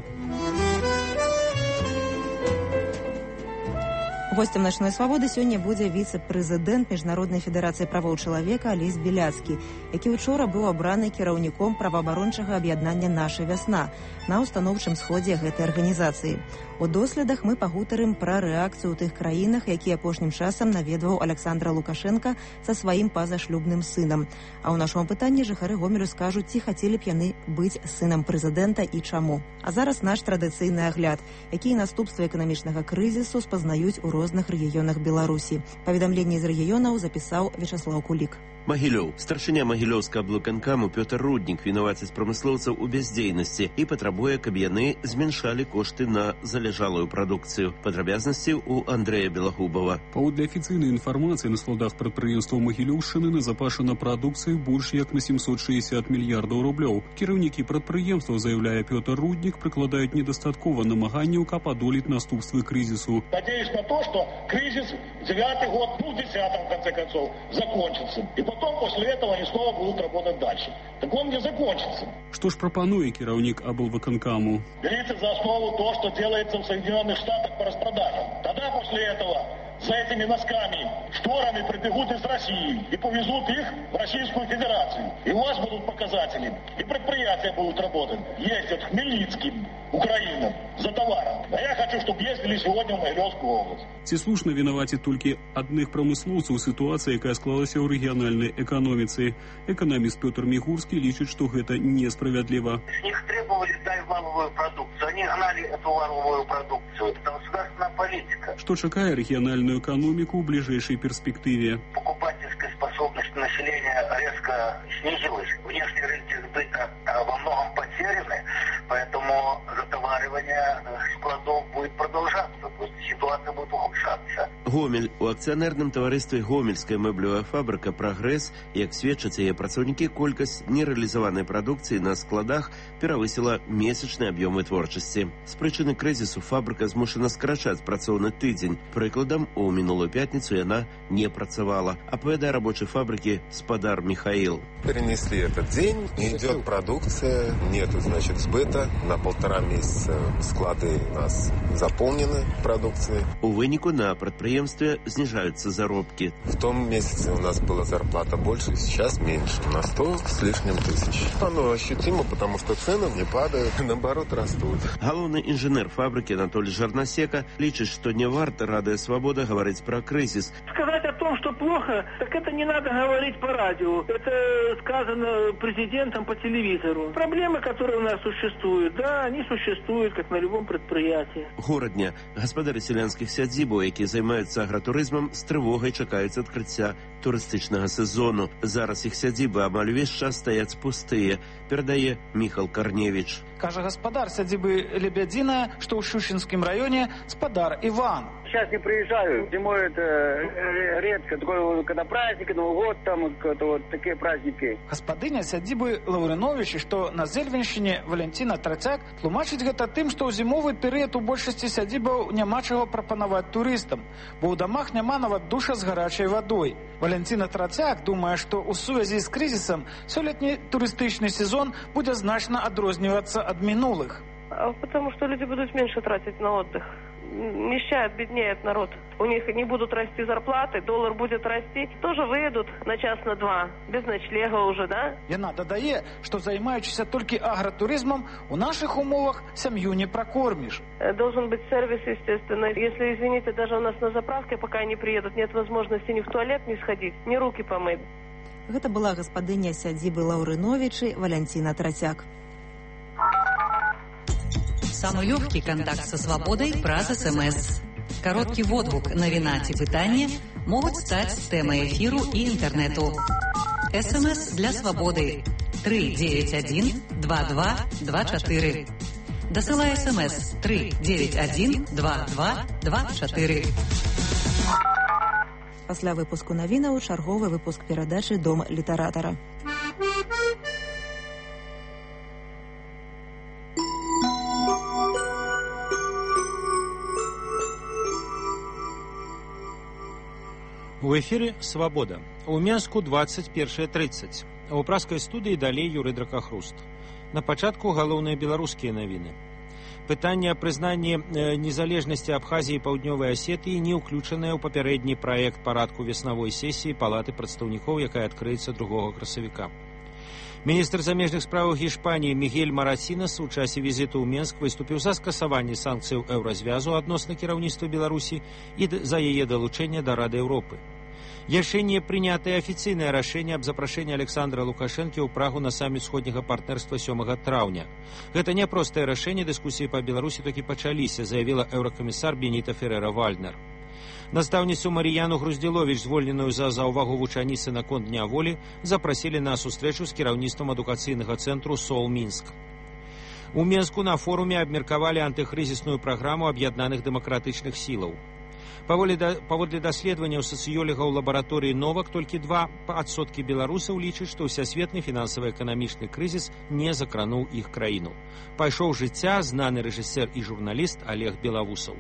Гостем «Ночной свободы» сёння будзе віцэ-прэзідэнт Міжнароднай федэрацыі правоў чалавека Алесь Беляцкі, які учора быў абраны кіраўніком праваабарончага аб'яднання «Наша вясна» на установчым сходзе гэтай арганізацыі. У доследах мы пагутарым пра рэакцыю ў тых краінах, які апошнім часам наведваў Александра Лукашенка са сваім пазашлюбным сынам. А ў нашым пытанні жыхары Гомелю скажуць, ці хацелі б яны быць сынам прэзідэнта і чаму. А зараз наш традыцыйны агляд, якія наступствы эканамічнага крызісу спазнаюць у розных рэгіёнах Беларусі. Паведамленне з рэгіёнаў запісаў Вячаслаў Кулік. Магілёў. Старшыня Магілёўскага аблвыканкаму Пётр Руднік вінаваціць прамыслоўцаў у бяздзейнасці і патрабуе, каб яны змяншалі кошты на залежалую прадукцыю. Падрабязнасці ў Андрэя Белагубова. Паводле афіцыйнай інфармацыі на складах прадпрыемстваў Магілёўшчыны назапашана прадукцыі больш як на семьсот шестьдесят мільярдаў рублёў. Кіраўнікі прадпрыемстваў, заяўляе Пётр Руднік, прыкладаюць недастаткова намаганняў, каб адолець наступствы крызісу. Надеюсь на то, что кризис девятый год, ну десятым в конце концов, закончится. И потом после этого они снова будут работать дальше. Так он не закончится. Что ж прапануе кіраўнік аблвыканкаму? Берите за основу то, что делается в Соединенных Штатах по распродажам. Тогда после этого за этими носками, шторами прибегут из России и повезут их в Российскую Федерацию. И у вас будут показатели, и предприятия будут работать. Ездят в Хмельницкий, Украину, за товаром. А я хочу, чтобы ездили сегодня в Могилевскую область. Ці слушна вінаваціць толькі адных прамыслоўцаў сітуацыі, якая склалася ў рэгіянальнай эканоміцы. Эканаміст Пётр Мігурскі лічыць, што гэта несправядліва. С них требовали дать валовую продукцию. Они гнали эту валовую продукцию. Это государственная политика. Што чакае рэгіянальную экономику в ближайшей перспективе? Покупательская способность населения резко снизилась. Внешние рынки сбыта во многом потеряны, поэтому затоваривание складов будет продолжаться. То есть ситуация будет ухудшаться. Гомель. У акцыянерным таварыстве Гомельская мэблевая фабрика «Прагрэс», як сведчаць яе працоўнікі, колькасць нерэалізаванай прадукцыі на складах перавысіла месячны аб'ём вытворчасці. З прычыны крызісу фабрика змушана скарачаць працоўны тыдзень. Прыкладам, у минулую пятницу она не працавала. Апавядае рабочий фабрики Спадар Михаил. Перенесли этот день, не идет продукция, нету, значит, сбыта. На полтора месяца склады у нас заполнены продукцией. У выніку на прадпрыемстве снижаются заробки. В том месяце у нас была зарплата больше, сейчас меньше, на сто с лишним тысяч. Оно ощутимо, потому что цены не падают, наоборот растут. Галоўны инженер фабрики Анатолий Жарнасека лічыць, что не варта Радио Свобода говорить про кризис. Сказать о том, что плохо, так это не надо говорить по радио. Это сказано президентом по телевизору. Проблемы, которые у нас существуют, да, они существуют, как на любом предприятии. Горадня. Гаспадары селянскіх сядзібаў, якія займаюцца агратурызмам, з трывогай чакаюць адкрыцця турыстычнага сезону. Зараз іх сядзібы амаль увесь час стаяць пустыя, перадае Міхал Карневіч. Кажа гаспадар сядзібы Лебядзіна, што ў Шушинскім раёне спадар Иван. Сейчас не приезжаю. Зимой это редко. Такое, когда праздники, Новый год, там это вот такие праздники. Гаспадыня сядзібы Лаўрыновічы, што на Зельвеншчыне Валянціна Трацяк тлумачыць гэта тым, што ў зімовы перыяд у большасці сядзібаў няма чаго прапанаваць турыстам, бо ў дамах няма нават душа з гарачай вадой. Валянціна Трацяк думае, што ў сувязі з крызісам сёлетні турыстычны сезон будзе значна адрознівацца ад минулых. Потому что люди будут меньше тратить на отдых. Нищает, беднеет народ. У них не будут расти зарплаты, доллар будет расти. Тоже выедут на час, на два. Без ночлега уже, да? Яна дадае, что займаючыся толькі агратуризмом, у наших умовах сям'ю не прокормишь. Должен быть сервис, естественно. Если, извините, даже у нас на заправке, пока они приедут, нет возможности ни в туалет не сходить, ни руки помыть. Гэта была гаспадыня сядзібы Лаўрыновічы Валянціна Трацяк. Самый легкий контакт со свободой праз СМС. Короткий водгук, навіна ці пытанне могуць стаць тэмай эфіру і інтэрнэту. СМС для свободы три девять один два два два четыре. Дасылай СМС три девять один два два два четыре. Пасля выпуску навінаў чарговы выпуск перадачы «Дом літаратара». У эфире «Свобода». У Менску двадцать першая тридцать. А у праскай студыі далей Юрый Дракахруст. На пачатку галоўныя беларускія навіны. Пытанне о прызнанні незалежнасці Абхазіі і Паўднёвай Асетыі не ўключанае ў папярэдні праект парадку веснавой сесіі Палаты прадстаўнікоў, якая адкрыецца другога красавіка. Міністр замежных справаў Гішпаніі Мігель Маратсінас у часе візіту ў Менск выступіў за скасаванне санкцыяў еўразвязу адносна кіраўніцтва Беларусі і за яе далучэнне да Рады Еўропы. Яшчэ не прынятае афіцыйнае рашэнне аб запрашэнні Александра Лукашэнкі ў Прагу на саміт сходняга партнерства сёмага траўня. Гэта няпростае рашэнне, дыскусіі па Беларусі толькі пачаліся, заявіла еўракамісар Беніта Ферера-Вальднер. Настаўніцу Марыяну Груздзіловіч, звольненую за заўвагу вучаніцы наконт дня волі, запрасілі на сустрэчу з кіраўніцтвам адукацыйнага цэнтру «Сол Мінск». У Менску на форуме абмеркавалі антыкрызісную праграму аб'яднаных дэмакратычных сілаў. Паводле даследаванняў сацыёлагаў лабараторыі «Новак» толькі два адсоткі беларусаў лічаць, што ўсясветны фінансава-эканамічны крызіс не закрануў іх краіну. Пайшоў жыцця знаны рэжысэр і журналіст Олег Белавусаў.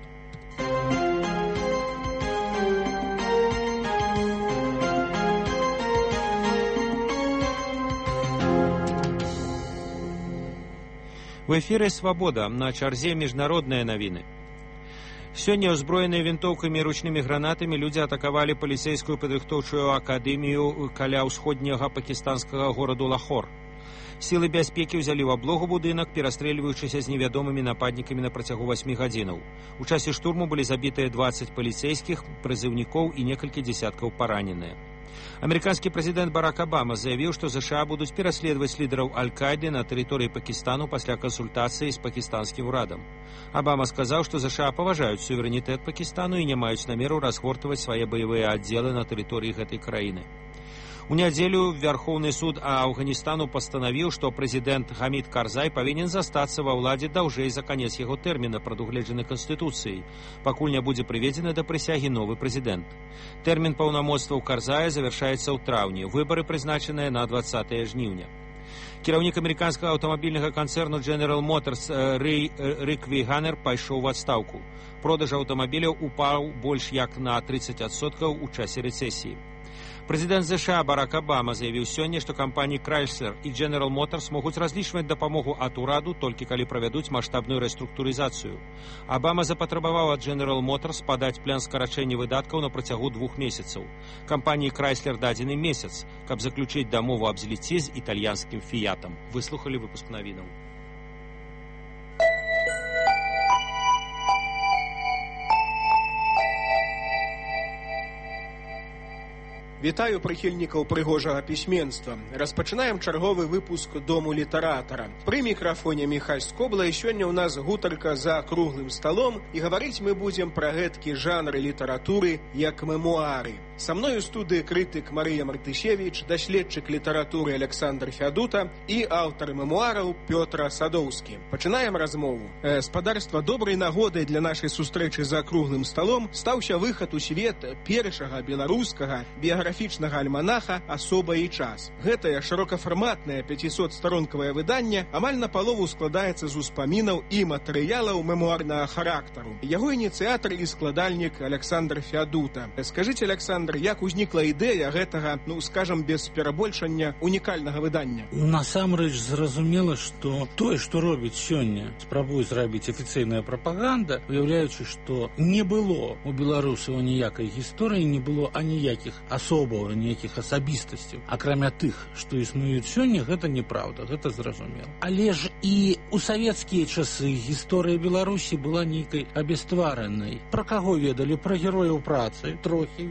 У эфире «Свобода», на чарзе міжнародныя навіны. Сёння ўзброеныя вінтоўкамі і ручнымі гранатамі людзі атакавалі паліцэйскую падрыхтоўчую акадэмію каля ўсходняга пакістанскага гораду Лахор. Сілы бяспекі ўзялі ў аблогу будынак, перастрэльваючыся з невядомымі нападнікамі на працягу васьмі гадзінаў. У часе штурму былі забітыя дваццаць паліцэйскіх, прызыўнікоў і некалькі дзесяткаў параненыя. Американский президент Барак Обама заявил, что США будут переследовать лидеров Аль-Каиды на территории Пакистану после консультации с пакистанским урадом. Обама сказал, что США поважают суверенитет Пакистану и не имеют намеру разгортывать свои боевые отделы на территории этой краины. У нядзелю Верховный суд Афганистану постановил, что президент Хамид Карзай повинен застаться во ўладзе даўжэй за конец яго тэрміна, прадугледжаны Конституцией, пакуль не будзе прыведзены да прысягі новы президент. Тэрмін паўнамоцтваў Карзая завершается ў траўні. Выборы прызначаныя на двадцатое жніўня. Кіраўнік амерыканскага аўтамабільнага канцэрну General Motors Рэй Рик Вейганер пайшоў у адстаўку. Продаж аўтамабіляў упаў больш як на тридцать адсоткаў у часе рэцэсіі. Президент США Барак Обама заявіў сёння, што кампаніі Chrysler і General Motors могуць разлічваць дапамогу ад ураду толькі калі правядуць маштабную рэструктурызацыю. Обама запатрабаваў ад General Motors падаць план скарачэння выдаткаў на працягу двух месяцаў. Кампаніі Chrysler дадзены месяц, каб заключыць дамову аб зліцці з італьянскім Фіятам. Выслухалі выпуск навінаў. Вітаю прыхільнікаў прыгожага пісьменства. Распачынаем чарговы выпуск «Дому літаратара». Пры мікрафоне Міхась Скобла, і сёння ў нас гутарка за круглым сталом, і гаварыць мы будзем пра гэткі жанры літаратуры, як мемуары. Са мной у студыі крытык Марыя Мартышевіч, даследчык літаратуры Александр Фядута і аўтар мемуараў Пётр Садоўскі. Пачынаем размову. Спадарства, добрай нагодай для нашай сустрэчы за круглым сталом стаўся выхад у свет першага беларускага біяграфічнага альманаха «Асоба і час». Гэтае шырокафарматнае пяцісотстаронкавае выданне амаль напалову складаецца з успамінаў і матэрыялаў мемуарнага характару. Яго ініцыятар і складальнік Александр Фядута. Скажыце, Александр, як узнікла ідэя гэтага, ну, скажам, без перабольшання, унікальнага выдання? Насамрэч зразумела, што тое, што робіць сёння, спрабуе зрабіць афіцыйная прапаганда, уяўляючы, што не было у беларусаў ніякай гісторыі, не было аніякіх асобаў, ніякіх асабістасцяў. Акрамя тых, што існуюць сёння, гэта неправда, гэта зразумела. Але ж і у савецкія часы гісторыя Беларусі была нейкай абястваранай. Пра каго ведалі? Пра герояў працы трохі ведалі.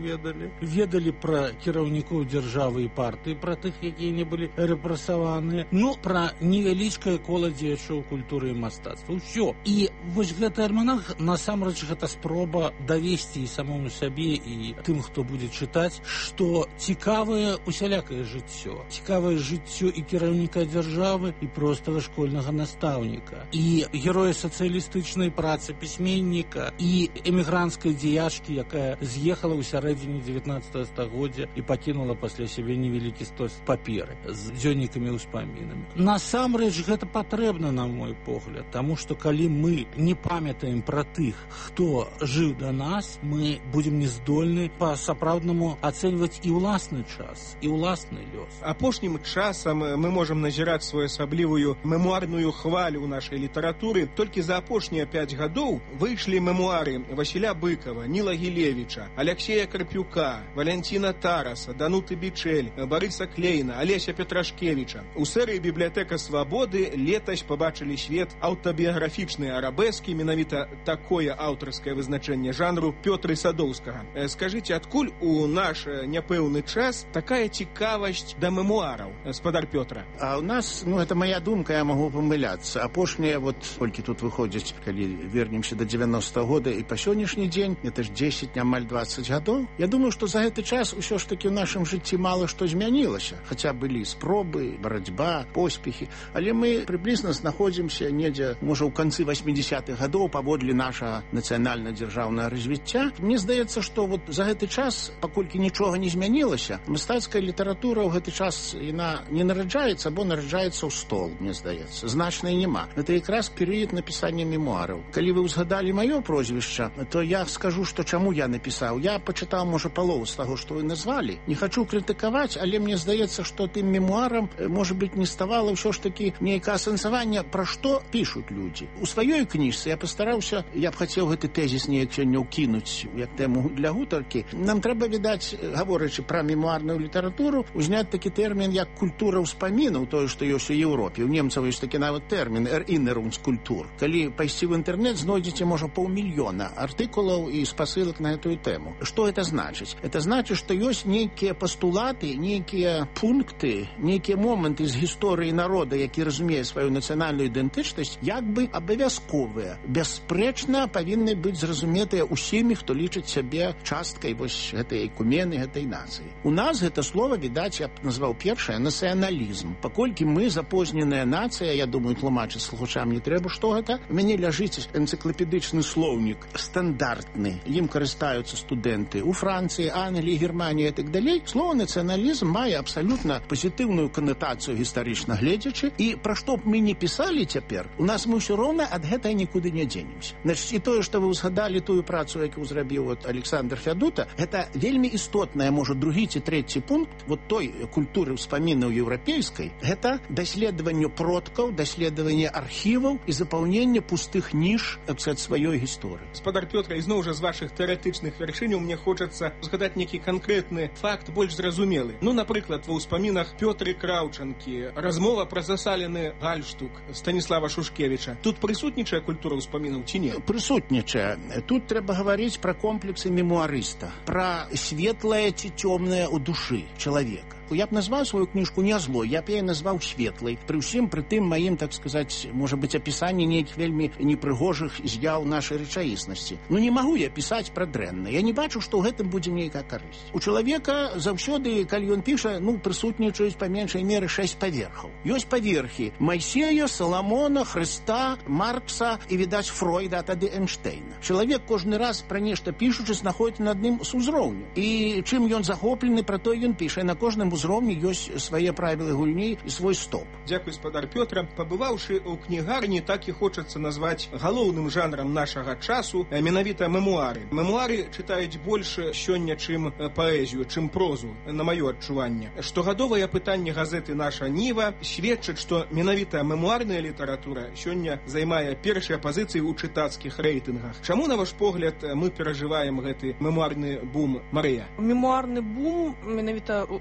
дзяржавы, ведалі пра кіраўнікоў дзяржавы і партыі, пра тых, якія не былі рэпрэсаваныя, ну, пра невялічкае кола дзеячоў культуры і мастацтва. Усё. І вось гэты альманах, насамрэч, гэта спроба давесці і самому сабе, і тым, хто будзе чытаць, што цікавае усялякае жыццё. Цікавае жыццё і кіраўніка дзяржавы, і простага школьнага настаўніка, і героя сацыялістычнай працы пісьменніка, і эмігранцкай дзеячкі, якая з'ехала ў сярэдзіне дзевятнаццатага стагоддзя і пакінула пасля сябе невялікі стос паперы з дзённікамі ўспамінамі. Насамрэч, гэта патрэбна, на мой погляд, таму што калі мы не памятаем пра тых, хто жыў да нас, мы будзем нездольны па-сапраўднаму ацэньваць і ўласны час, і ўласны лёс. Апошнім часам мы можам назіраць своеасаблівую мемуарную хвалю ў нашай літаратуры. Толькі за апошнія пяць гадоў выйшлі мемуары Васіля Быкова, Ніла Гілевіча, Аляксея Карпюка, Валянціна Тараса, Дануты Бичэль, Барыса Клейна, Алеся Петрашкевіча. У серыі «Бібліятэка свабоды» летась пабачылі свет аўтабіяграфічныя арабэскі, менавіта такое аўтарскае вызначэнне жанру Пётры Садоўскага. Скажыце, адкуль у наш няпэўны час такая цікавасць да мемуараў, спадар Пётра? А у нас, ну, это моя думка, я могу памыляцца. Апошнія, вот, колькі тут выходзіць, калі вернемся до девяностого года і па сённяшні дзень, это ж десять, амаль двадцать гадоў. Я думаю, што за гэты час усё ж таки в нашым жыцці мала што змянілася. Хаця былі спробы, барацьба, поспехі, але мы прыблізна знаходзімся недзе, можа, ў канцы восьмидесятых гадоў паводле нашага нацыянальна-дзяржаўнага развіцця. Мне здаецца, што вот за гэты час, паколькі нічога не змянілася, мастацкая літаратура ў гэты час яна не нараджаецца, або нараджаецца ў стол, мне здаецца. Значнай няма. Это якраз перыяд напісання мемуараў. Калі вы ўзгадалі маё прозвішча, то я скажу, што чаму я напісаў. Я пачытаў, можа, палову з таго, што вы назвалі. Не хачу крытыкаваць, але мне здаецца, што тым мемуарам, можа быць, не ставала ўсё ж такі нейкае асэнсаванне, пра што пішуць людзі. У сваёй кніжцы я пастараўся, я б хацеў гэты тэзіс неяк сёння ўкінуць як тэму для гутаркі. Нам трэба, відаць, гаворачы пра мемуарную літаратуру, узняць такі тэрмін, як культура ўспамінаў, тое, што ёсць у Еўропе. У немцаў ёсць такі нават тэрмін «Erinnerungskультур». Калі пайсці ў інтэрнэт, знойдзеце, можа, паўмільёна артыкулаў і спасылак на гэтую тэму. Што гэта значыць? Это значыць, што ёсць нейкія пастулаты, нейкія пункты, нейкія моманты з гісторыі народа, які разумее сваю нацыянальную ідэнтычнасць, як бы абавязковыя. Бясспрэчна павінны быць зразуметыя ўсімі, хто лічыць сябе часткай вось гэтай экумены, гэтай нацыі. У нас гэта слова, відаць, я б назваў першае, нацыяналізм. Паколькі мы запозненая нацыя, я думаю, тлумачыць слухачам не трэба, што гэта. У мяне ляжыць энцыклапедычны слоўнік, стандартны. Ім карыстаюцца студэнты ў Францыі, Англіі, Германіі і так далей. Слово нацыяналізм мае абсалютна пазітыўную канатацыю гістарычна гледзячы. І пра што б мы не пісалі цяпер, у нас мы ўсё роўна ад гэтага нікуды не дзенемся. Значыць, і тое, што вы ўзгадалі тую працу, якую зрабіў вот Александр Фядута, гэта вельмі істотная, можа, другі ці трэці пункт вот той культуры ўспамінаў еўрапейскай. Гэта даследаванне продкаў, даследаванне архіваў і запаўненне пустых ніж ад сваёй гісторыі. Спадар Пётра, ізноў жа з вашых тэарэтычных вяршыняў мне хочацца згадаць нейкі канкрэтны факт, больш зразумелы. Ну, напрыклад, ва ўспамінах Пётры Краўчанкі размова пра засалены гальштук Станіслава Шушкевіча. Тут прысутнічае культура ўспамінаў ці не? Прысутнічае. Тут трэба гаварыць пра комплексы мемуарыста, пра светлае ці цёмнае ў душы чалавека. Я б назваў сваю кніжку не злой, я б яе назваў светлай. Пры ўсім пры тым маім, так сказаць, можа быць, апісанні нейкіх вельмі непрыгожых з'яў нашай рэчаіснасці. Ну не магу я пісаць пра дрэнна. Я не бачу, што ў гэтым будзе нейкая карысць. У чалавека заўсёды, калі ён піша, ну прысутнічаюць па меншай меры шэсць паверхаў. Ёсць паверхі Майсея, Саламона, Хрыста, Маркса і, відаць, Фройда, а тады Эйнштэйна. Чалавек кожны раз пра нешта пішучы знаходіць на адным з узроўню. І чым ён захоплены, пра то ён піша. І на кожным узроўні ёсць свае правілы гульні і свой стоп. Дзякуй, спадар Пётра. Пабываўшы ў кнігарні, так і хочацца назваць галоўным жанрам нашага часу менавіта мемуары. Мемуары чытаюць больш сёння, чым паэзію, чым прозу, на маё адчуванне. Штогадовае апытанне газеты «Наша Ніва» сведчыць, што менавіта мемуарная літаратура сёння займае першыя пазіцыі ў чытацкіх рэйтынгах. Чаму, на ваш погляд, мы перажываем гэты мемуарны бум, Марыя? Мемуарны бум менавіта у Беларусі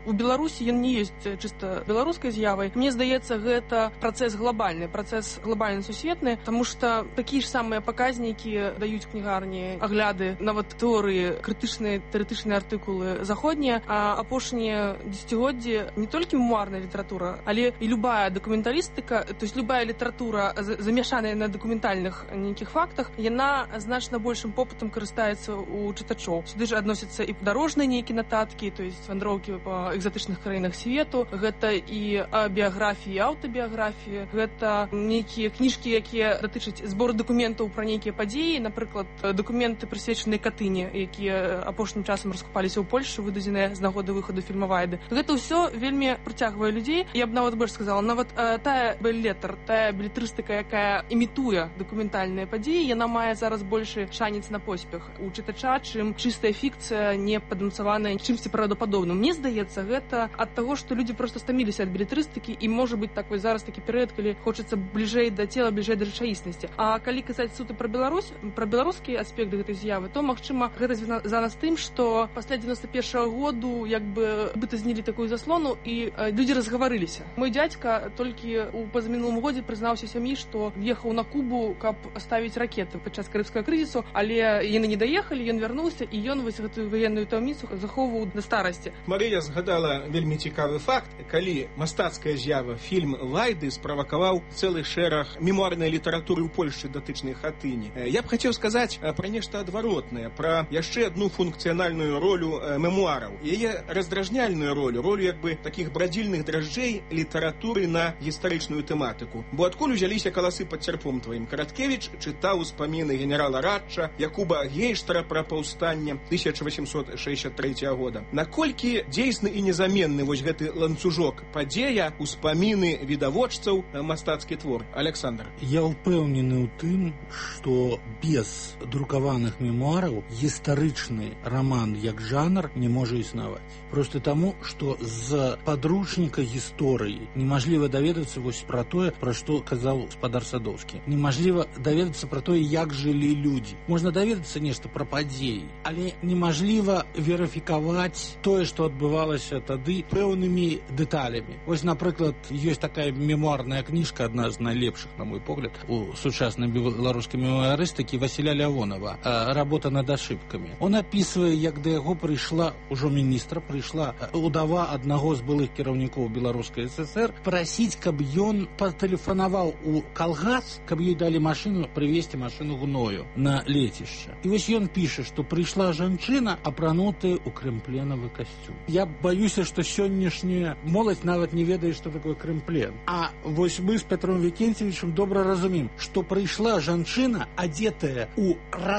Беларусі, ён не ёсць чыста беларускай з'явай. Мне здаецца, гэта працэс глобальны, працэс глобальны сусветны, таму што такія ж самыя паказнікі даюць кнігарні, агляды, нават тэорыі, крытычныя тэарэтычныя артыкулы заходнія, а апошнія дзесяцігоддзі не толькі мемуарная літаратура, але і любая дакументалістыка, то есть любая літаратура, замяшаная на дакументальных нейкіх фактах, яна значна большым попытам карыстаецца у чытачоў. Сюды ж адносяцца і дарожныя нейкія нататкі, то есть вандроўкі па экзатычных краінах свету, гэта і біяграфіі, аўтабіяграфіі, гэта нейкія кніжкі, якія датычаць збору дакументаў пра нейкія падзеі, напрыклад, дакументы прысвечаныя Катыні, якія апошнім часам раскупаліся ў Польшы, выдадзеныя з нагоды выхаду фільма «Вайды». Гэта ўсё вельмі прыцягвае людзей. Я б нават больш сказала, нават э, тая бэллетар, тая белетрыстыка, якая імітуе дакументальныя падзеі, яна мае зараз большы шанец на поспех у чытача, чым чыстая фікцыя, не падмацаваная чымсьці правдападобным. Мне здаецца, гэта ад таго, што людзі проста стаміліся ад белетрыстыкі, і можа быць так вось зараз такі перыяд, калі хочацца бліжэй да цела, бліжэй да рэчаіснасці. А калі казаць суто пра Беларусь, пра беларускія аспекты гэтай з'явы, то магчыма гэта звязана з тым, што пасля девяносто первого году як бы быта знялі такую заслону і э, людзі разгаварыліся. Мой дзядзька толькі ў пазамінулым годзе прызнаўся сям'і, што ехаў на Кубу, каб ставіць ракеты падчас карыбскага крызісу, але яны не даехалі, ён вярнуўся, і ён вось гэтую ваенную таямніцу захоўваў да старасці. Марыя згадала вельмі цікавы факт, калі мастацкая з'ява фільм «Вайды» справакаваў цэлы шэраг мемуарнай літаратуры ў Польшчы датычнай Хатыні. Я б хацеў сказаць пра нешта адваротнае, пра яшчэ адну функцыянальную ролю мемуараў. Яе раздражняльную ролю, ролю як бы такіх брадзільных дражджэй літаратуры на гістарычную тэматыку. Бо адкуль узяліся каласы пад цярпом тваім? Караткевіч чытаў успаміны генерала Радча, Якуба Гейштара пра паўстанне тысяча восемьсот шестьдесят третьего года. Наколькі дзейсны і незаменны вось гэты ланцужок падзея, успаміны відавочцаў, мастацкі твор? Александр. Я ўпэўнены ў тым, што без друкаваных мемуараў гістарычны раман як жанр не можа існаваць. Просто таму, што з падручніка гісторыі немажліва даведацца вось пра тое, пра што казаў гаспадар Садоўскі. Немажліва даведацца пра тое, як жылі людзі. Можна даведацца нешта пра падзеі, але немажліва верыфікаваць тое, што адбывалася тады пэўнымі дэталямі. Вось, напрыклад, ёсць такая мемуарная кніжка, адна з найлепшых, на мой погляд, у сучаснай беларускай мемуарыстыкі Васіля Лявонова, «Работа над ошибками». Он описывае, як да яго прыйшла ўжо міністра, прыйшла удава аднаго з былых кіраўнікоў беларускай ССР прасіць, каб ён патэлефанаваў у калгас, каб ёй далі машыну, прывезці машыну гною на лецішча. І вось ён піша, што прыйшла жанчына, апранутая ў крэмпленавы касцюм. Я баюся, што сённяшняя моладзь нават не ведае, што такое крэмплен. А вось мы з Петром Викентьевичем добра разумеем, што прыйшла жанчына, адетая у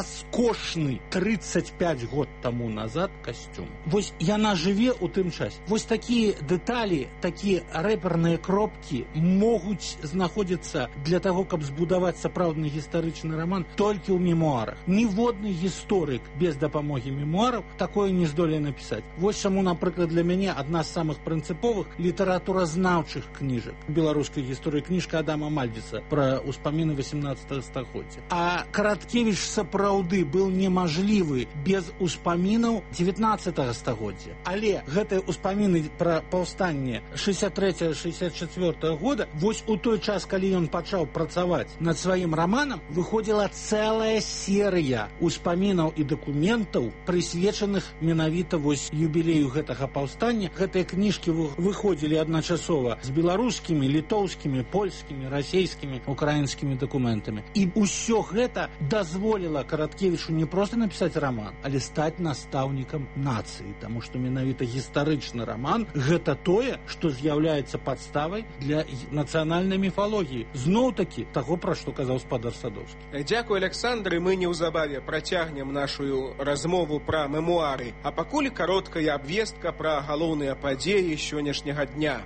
раскошны тридцать пять год таму назад касцюм. Вось яна жыве ў тым часе. Вось такія дэталі, такія рэперныя кропкі могуць знаходзіцца для таго, каб збудаваць сапраўдны гістарычны раман толькі ў мемуарах. Ніводны гісторык без дапамогі мемуараў такое не здолее напісаць. Вось чаму, напрыклад, для мяне адна з самых прынцыповых літаратуразнаўчых кніжак беларускай гісторыі кніжка Адама Мальдзіса пра ўспаміны восемнадцатого стагоддзя. А Караткевіч сапраўды быў немажлівы без успамінаў девятнадцатого стагоддзя. Але гэтыя ўспаміны пра паўстанне шестьдесят третьего шестьдесят четвёртого года, вось у той час, калі ён пачаў працаваць над сваім раманам, выходзіла цэлая серыя ўспамінаў і дакументаў, прысвечаных менавіта вось юбілею гэтага паўстання. Гэтыя кніжкі выходзілі адначасова з беларускімі, літоўскімі, польскімі, расейскімі, украінскімі дакументамі. І ўсё гэта дазволіла Караткевічу не проста напісаць раман, але стаць настаўнікам нацыі, таму што менавіта гістарычны раман гэта тое, што з'яўляецца падставай для нацыянальнай міфалогіі. Зноў-такі таго, пра што казаў гаспадар Садоўскі. Дзякуй, Александр, і мы неўзабаве працягнем нашу размову пра мемуары. А пакуль кароткая абвестка пра галоўныя падзеі сённяшняга дня.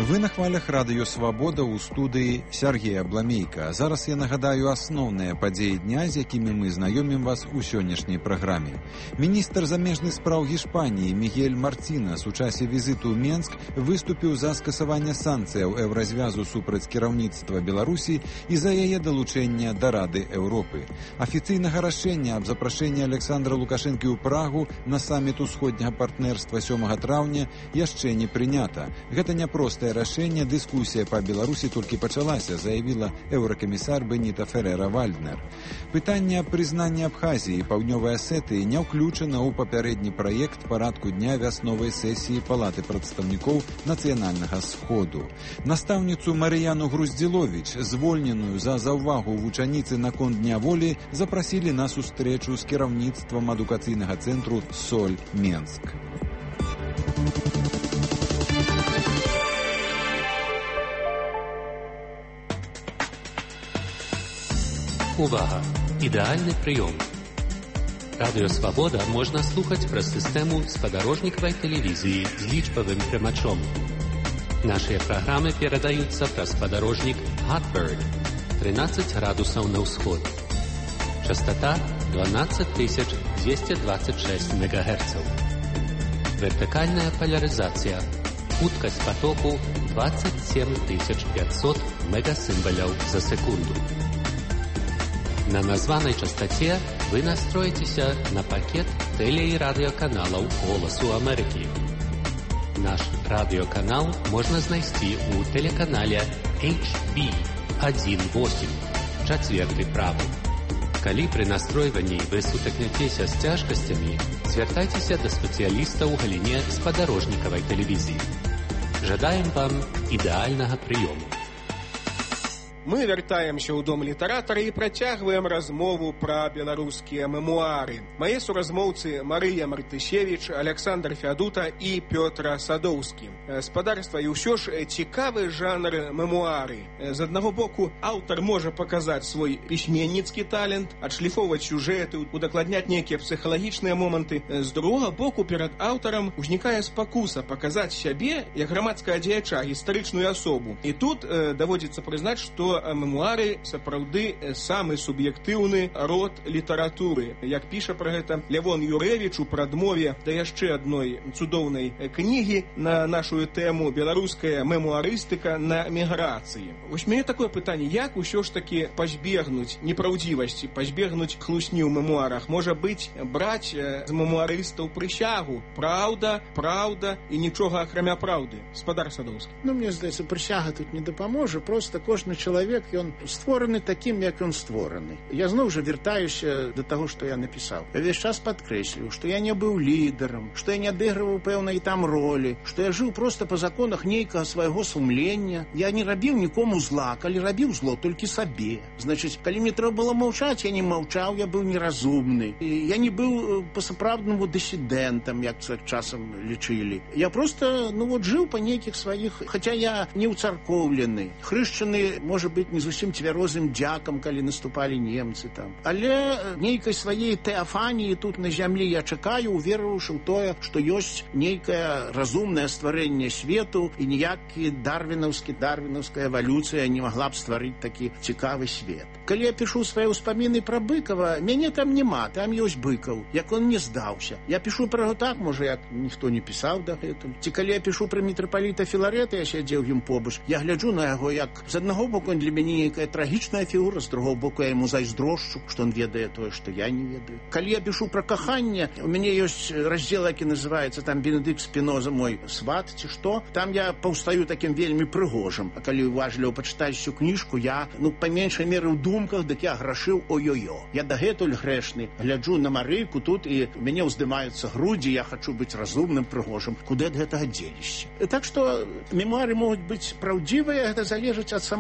Вы на хвалях радыё «Свабода» ў студыі Сергея Бламейка. Зараз я нагадаю асноўныя падзеі дня, з якімі мы знаёмім вас у сённяшняй праграме. Міністр замежных спраў Гішпаніі Мігель Мартінес у часе візіту ў Менск выступіў за скасаванне санкцыяў еўразвязу супраць кіраўніцтва Беларусі і за яе далучэння да Рады Еўропы. Афіцыйнага рашэння аб запрашэнні Александра Лукашэнкі ў Прагу на саміт усходняга партнерства сёмага траўня яшчэ не прынята. Гэта не простае рашэнне, дыскусія па Беларусі толькі пачалася, заявіла еўракамісар Беніта Ферера-Вальднер. Пытанне аб прызнанні Абхазіі і Паўднёвай Асетыі не ўключана ў папярэдні праект парадку дня вясновай сесіі Палаты прадстаўнікоў Нацыянальнага сходу. Настаўніцу Марыяну Груздзіловіч, звольненую за заўвагу вучаніцы наконт дня волі, запрасілі на сустрэчу з кіраўніцтвам адукацыйнага цэнтру «Соль Менск». Увага! Ідэальны прыём. Радыё «Свабода» можна слухаць праз сістэму спадарожнікавай тэлевізіі з лічбавым прымачом. Нашыя праграмы перадаюцца праз спадарожнік Hotbird тринадцать градусаў на ўсход. Частота дванадцать тысяч двести двадцать шесть мегагерцаў. Вертыкальная поляризация. Хуткасць потоку двадцать семь тысяч пятьсот мегасимволяў за секунду. На названай частоце вы настроитеся на пакет теле- и радыёканалаў «Голасу Амерыкі». Наш радыёканал можна знайсці ў тэлеканале эйч би один восемь, чацверты правы. Калі пры настройванні вы сутыкнецеся з цяжкасцямі, звяртайцеся да спецыяліста ў галіне спадарожнікавай тэлевізіі. Жадаем вам ідэальнага прыёму. Мы вяртаемся ў дом літаратара і працягваем размову пра беларускія мемуары. Мае суразмоўцы Марыя Мартышевіч, Александр Фядута і Пётр Садоўскі. Спадарства, і ўсё ж цікавы жанр мемуары. З аднаго боку, аўтар можа паказаць свой пісьменніцкі талент, адшліфоўваць сюжэты, удакладняць нейкія псіхалагічныя моманты. З другога боку, перад аўтарам узнікае спакуса паказаць сябе як грамадскага дзеяча, гістарычную асобу. І тут э, даводзіцца прызнаць, што мемуары сапраўды самы суб'ектыўны род літаратуры. Як піша пра гэта Лявон Юрэвіч у прадмове да яшчэ адной цудоўнай кнігі на нашу тэму «Беларуская мемуарыстыка на міграцыі». Вось мяне такое пытанне, як усё ж такі пазбегнуць непраўдзівасці, пазбегнуць хлусні ў мемуарах? Можа быць, браць з мемуарыстаў прысягу. Праўда, праўда і нічога акрамя праўды. Спадар Садоўскі. Ну, мне здаецца, прысяга тут не дапаможа, просто кожны чалавек ён створаны такім, як ён створаны. Я зноў жа вяртаюся да таго, што я напісаў. Я весь час падкрэсліў, што я не быў лідарам, што я не адыгрываў пэўнай там ролі, што я жыў проста па законах нейкага свайго сумлення. Я не рабіў нікому зла, калі рабіў зло толькі сабе. Значыць, калі мне трэба было маўчаць, я не маўчаў, я быў неразумны. І я не быў па-сапраўднаму дысідэнтам, як часам лічылі. Я проста, ну вот, жыў па нейкіх сваіх, хаця я не ўцаркоўлены, хрышчаны, можа быць, не зусім цвярозым дзякам, калі наступалі немцы там. Але нейкай сваей тэафаніі тут на зямлі я чакаю, уверыўшы ў тое, што ёсць нейкае разумнае стварэнне свету і ніякі дарвінаўскі, дарвінаўская эвалюцыя не магла б стварыць такі цікавы свет. Калі я пішу свае ўспаміны пра Быкава, мяне там няма, там ёсць Быкаў, як он не здаўся. Я пішу пра яго так, можа, як ніхто не пісаў дагэтуль. Ці калі я пішу пра мітрапаліта Філарета, я сядзеў ім побач, я гляджу на яго, як з аднаго боку для мяне нейкая трагічная фігура, з другого боку я яму зайздрошчу, што он ведае тое, што я не ведаю. Калі я пішу пра каханне, у мяне ёсць раздзел, які называецца там Бенедыкт Спіноза, мой сват, ці што, там я паўстаю такім вельмі прыгожым. А калі уважліва пачытаць всю кніжку, я, ну, па меншай меры ў думках, дык я грашыў ой-ой-ой. Я дагэтуль грэшны, гляджу на Марыйку тут, і у мяне ўздымаюцца грудзі, я хачу быць разумным, прыгожым. Куды ад гэтага дзелішся? Так што мемуары могуць быць праўдзівыя, гэта залежыць ад самой асобы.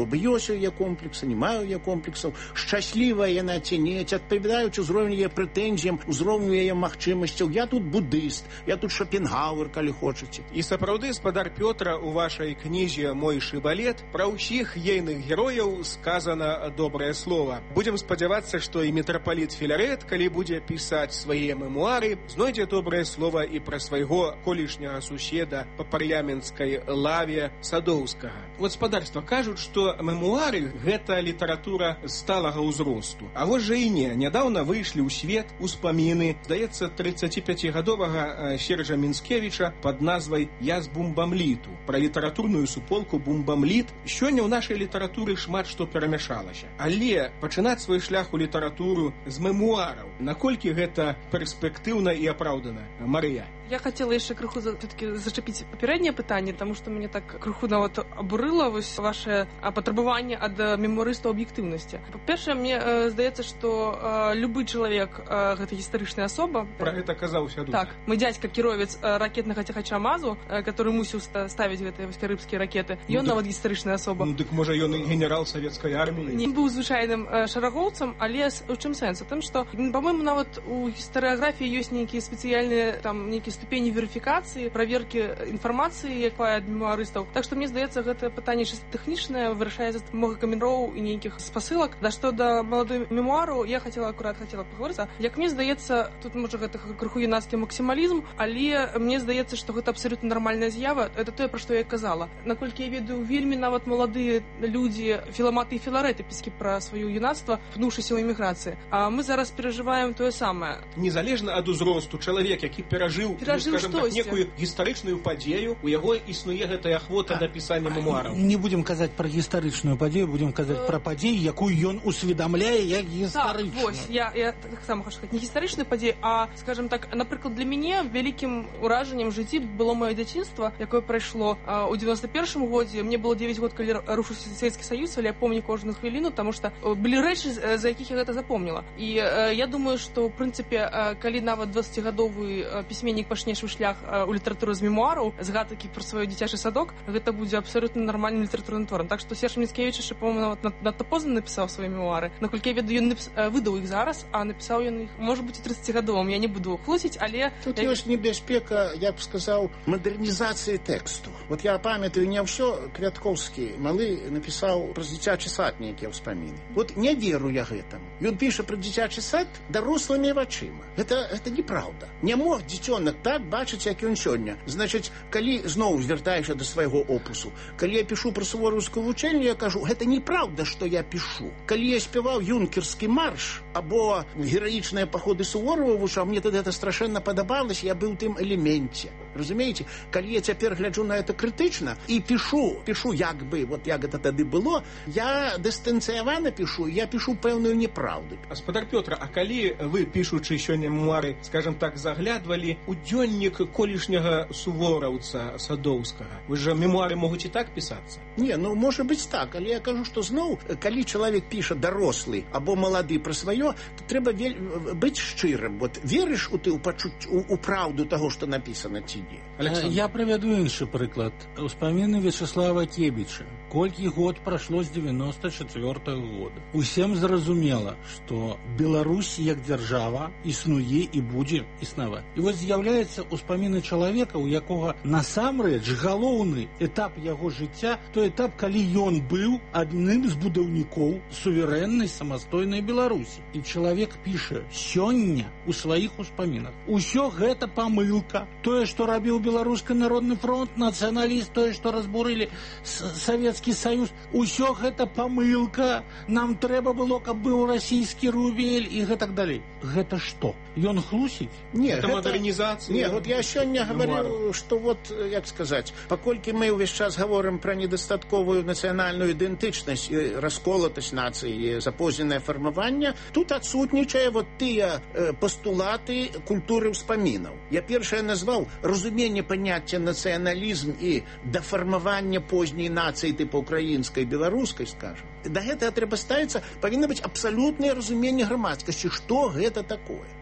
асобы ёсць у яе комплексы, не мае яе комплексаў, шчаслівая яна ці не, ці адпавядаюць узроўню яе прэтэнзіям, узроўню яе магчымасцяў. Я тут буддыст, я тут Шопенгауэр, калі хочаце. І сапраўды, спадар Пётра, у вашай кнізе «Мой шыбалет» пра ўсіх ейных герояў сказана добрае слова. Будзем спадзявацца, што і мітрапаліт Філарэт, калі будзе пісаць свае мемуары, знойдзе добрае слова і пра свайго колішняга суседа па парламенцкай лаве Садоўскага. Вот спадарства кажуць, што мемуары — гэта літаратура сталага ўзросту. А вось жа і не. Нядаўна выйшлі ў свет успаміны, здаецца, трыццаціпяцігадовага Сержа Мінскевіча пад назвай «Я з Бумбамліту», пра літаратурную суполку Бумбамліт. Сёння ў нашай літаратуры шмат што перамяшалася. Але пачынаць свой шлях у літаратуру з мемуараў, наколькі гэта перспектыўна і апраўдана? Марыя. Я хотела яшчэ крыху все-таки зачапіць папярэдняе пытанне, таму што мяне так крыху нават абурыла вось ваше патрабаванне ад мемуарыстаў аб'ектыўнасці. Па-першае, мне э, здаецца, што э, любы чалавек э, гэта гістарычная асоба. Пра гэта казаў Сядуцкі. Так, мы дядзька кіровец э, ракетнага цягача МАЗу, э, который мусіў ставіць гэтыя вось карыбскія ракеты. Ён ну, нават гістарычная асоба. Ну дык можа ён і генерал савецкай арміі. Не быў звычайным э, шарагоўцам, але у чым сэнс? У тым, што, па-мойму, нават у гістарыяграфіі ёсць нейкія спецыяльныя там нейкія ступені верыфікацыі, праверкі інфармацыі, якая ад мемуарыстаў. Так што мне здаецца, гэта пытанне чыста тэхнічнае, вырашаецца з дапамогай каментароў і нейкіх спасылак. Да што да маладой мемуару я хацела акурат хацела паговорыцца. Як мне здаецца, тут можа гэта крыху юнацкі максімалізм, але мне здаецца, што гэта абсалютна нармальная з'ява. Это тое, пра што я казала. Наколькі я ведаю, вельмі нават маладыя людзі, філаматы і філарэты піскі пра сваё юнацтва, пнуўшыся ў эміграцыі. А мы зараз перажываем тое самае. Незалежна ад узросту, чалавек, які перажыў, перажыў так, некую гістарычную падзею, у яго існуе гэтая ахвота да пісання мемуараў. Не будзем казаць пра гістарычную падзею, будзем казаць пра падзею, якую ён усведамляе як гістарычную. Так, вось, я, я таксама хочу сказаць, не гістарычную падзею, а, скажем так, напрыклад, для мяне вялікім уражаннем жыцці было маё дзяцінства, якое прайшло а, у девяносто первом годзе. Мне было девять год, калі рушыўся Савецкі Саюз, але я помню кожную хвіліну, таму што былі рэчы, за якіх я гэта запомніла. І а, я думаю, што, ў прынцыпе, а, калі нават дваццацігадовы пісьменнік пачне свой шлях у літаратуру з мемуараў, згадкі пра свой дзіцячы садок, гэта будзе абсалютна нармальным літаратурным творам. Так што Серж Мінскевіч яшчэ, по-моему, надта позна напісаў свае мемуары. Наколькі я ведаю, ён напіс... выдаў іх зараз, а напісаў ён іх, можа быць, і трыццацігадовым. Я не буду хлусіць, але... Тут ёсць небяспека, я б сказаў, мадэрнізацыі тэксту. Вот я памятаю, не ўсё Квяткоўскі малы напісаў пра дзіцячы сад нейкія ўспаміны. Вот не веру я гэтаму. Ён піша пра дзіцячы сад дарослымі вачыма. Гэта, гэта неправда. Не мог дзіцёнак так бачыць, як ён сёння. Значыць, калі зноў звяртаешся да свайго опусу, калі я пішу пра сувораўскую вучэльню, я кажу, гэта неправда, што я пішу. Калі я спяваў юнкерскі марш або гераічныя паходы Суворова вучаў, мне тады гэта страшэнна падабалася, я быў у тым элеменце. Разумееце? Калі я цяпер гляджу на это крытычна і пішу, пішу як бы, вот як гэта тады было, я дыстанцыявана пішу, я пішу пэўную неправду. Гаспадар Пётр, а калі вы, пішучы сёння мемуары, скажем так, заглядвалі у дзённік колішняга сувораўца Садоўскага, вы ж мемуары могуць і так пісацца? Не, ну, можа быць так, але я кажу, што зноў, калі чалавек піша дарослы або малады пра сваё, то трэба вель... быць шчырым. Вот верыш у ты ў пачуць у, у праўду таго, што напісана ці не? Александр. Я прывяду іншы прыклад. Успаміны Вячеслава Кебіча. Колькі год прашло з девяносто четвёртого года. Усім зразумела, што Беларусь як дзяржава існуе і будзе існаваць. І вось з'яўляецца успаміны чалавека, у якога насамрэч галоўны этап яго жыцця, то этап, калі ён быў адным з будаўнікоў суверэннай самастойнай Беларусі. І чалавек піша сёння у сваіх успамінах. Усё гэта памылка. Тое, што рабіў Беларускі народны фронт, нацыяналіст, тое, што разбурылі Савецкі Саюз, усё гэта памылка. Нам трэба было, каб быў расійскі рубель і гэтак далей. Гэта што? Ён хлусіць? Не, гэта мадэрнізацыя. Не, вот я сёння гаварыў, што вот, як сказаць, паколькі мы ўвесь час гаворым пра недастатковую нацыянальную ідэнтычнасць і расколатасць нацыі, запозненае фармаванне, тут адсутнічае вот тыя э, пастулаты культуры ўспамінаў. Я першае назваў разуменне паняцця нацыяналізм і дафармавання позняй нацыі тыпу украінскай, беларускай, скажам. Да гэтага трэба ставіцца, павінна быць абсалютнае разуменне грамадскасці, што гэта такое.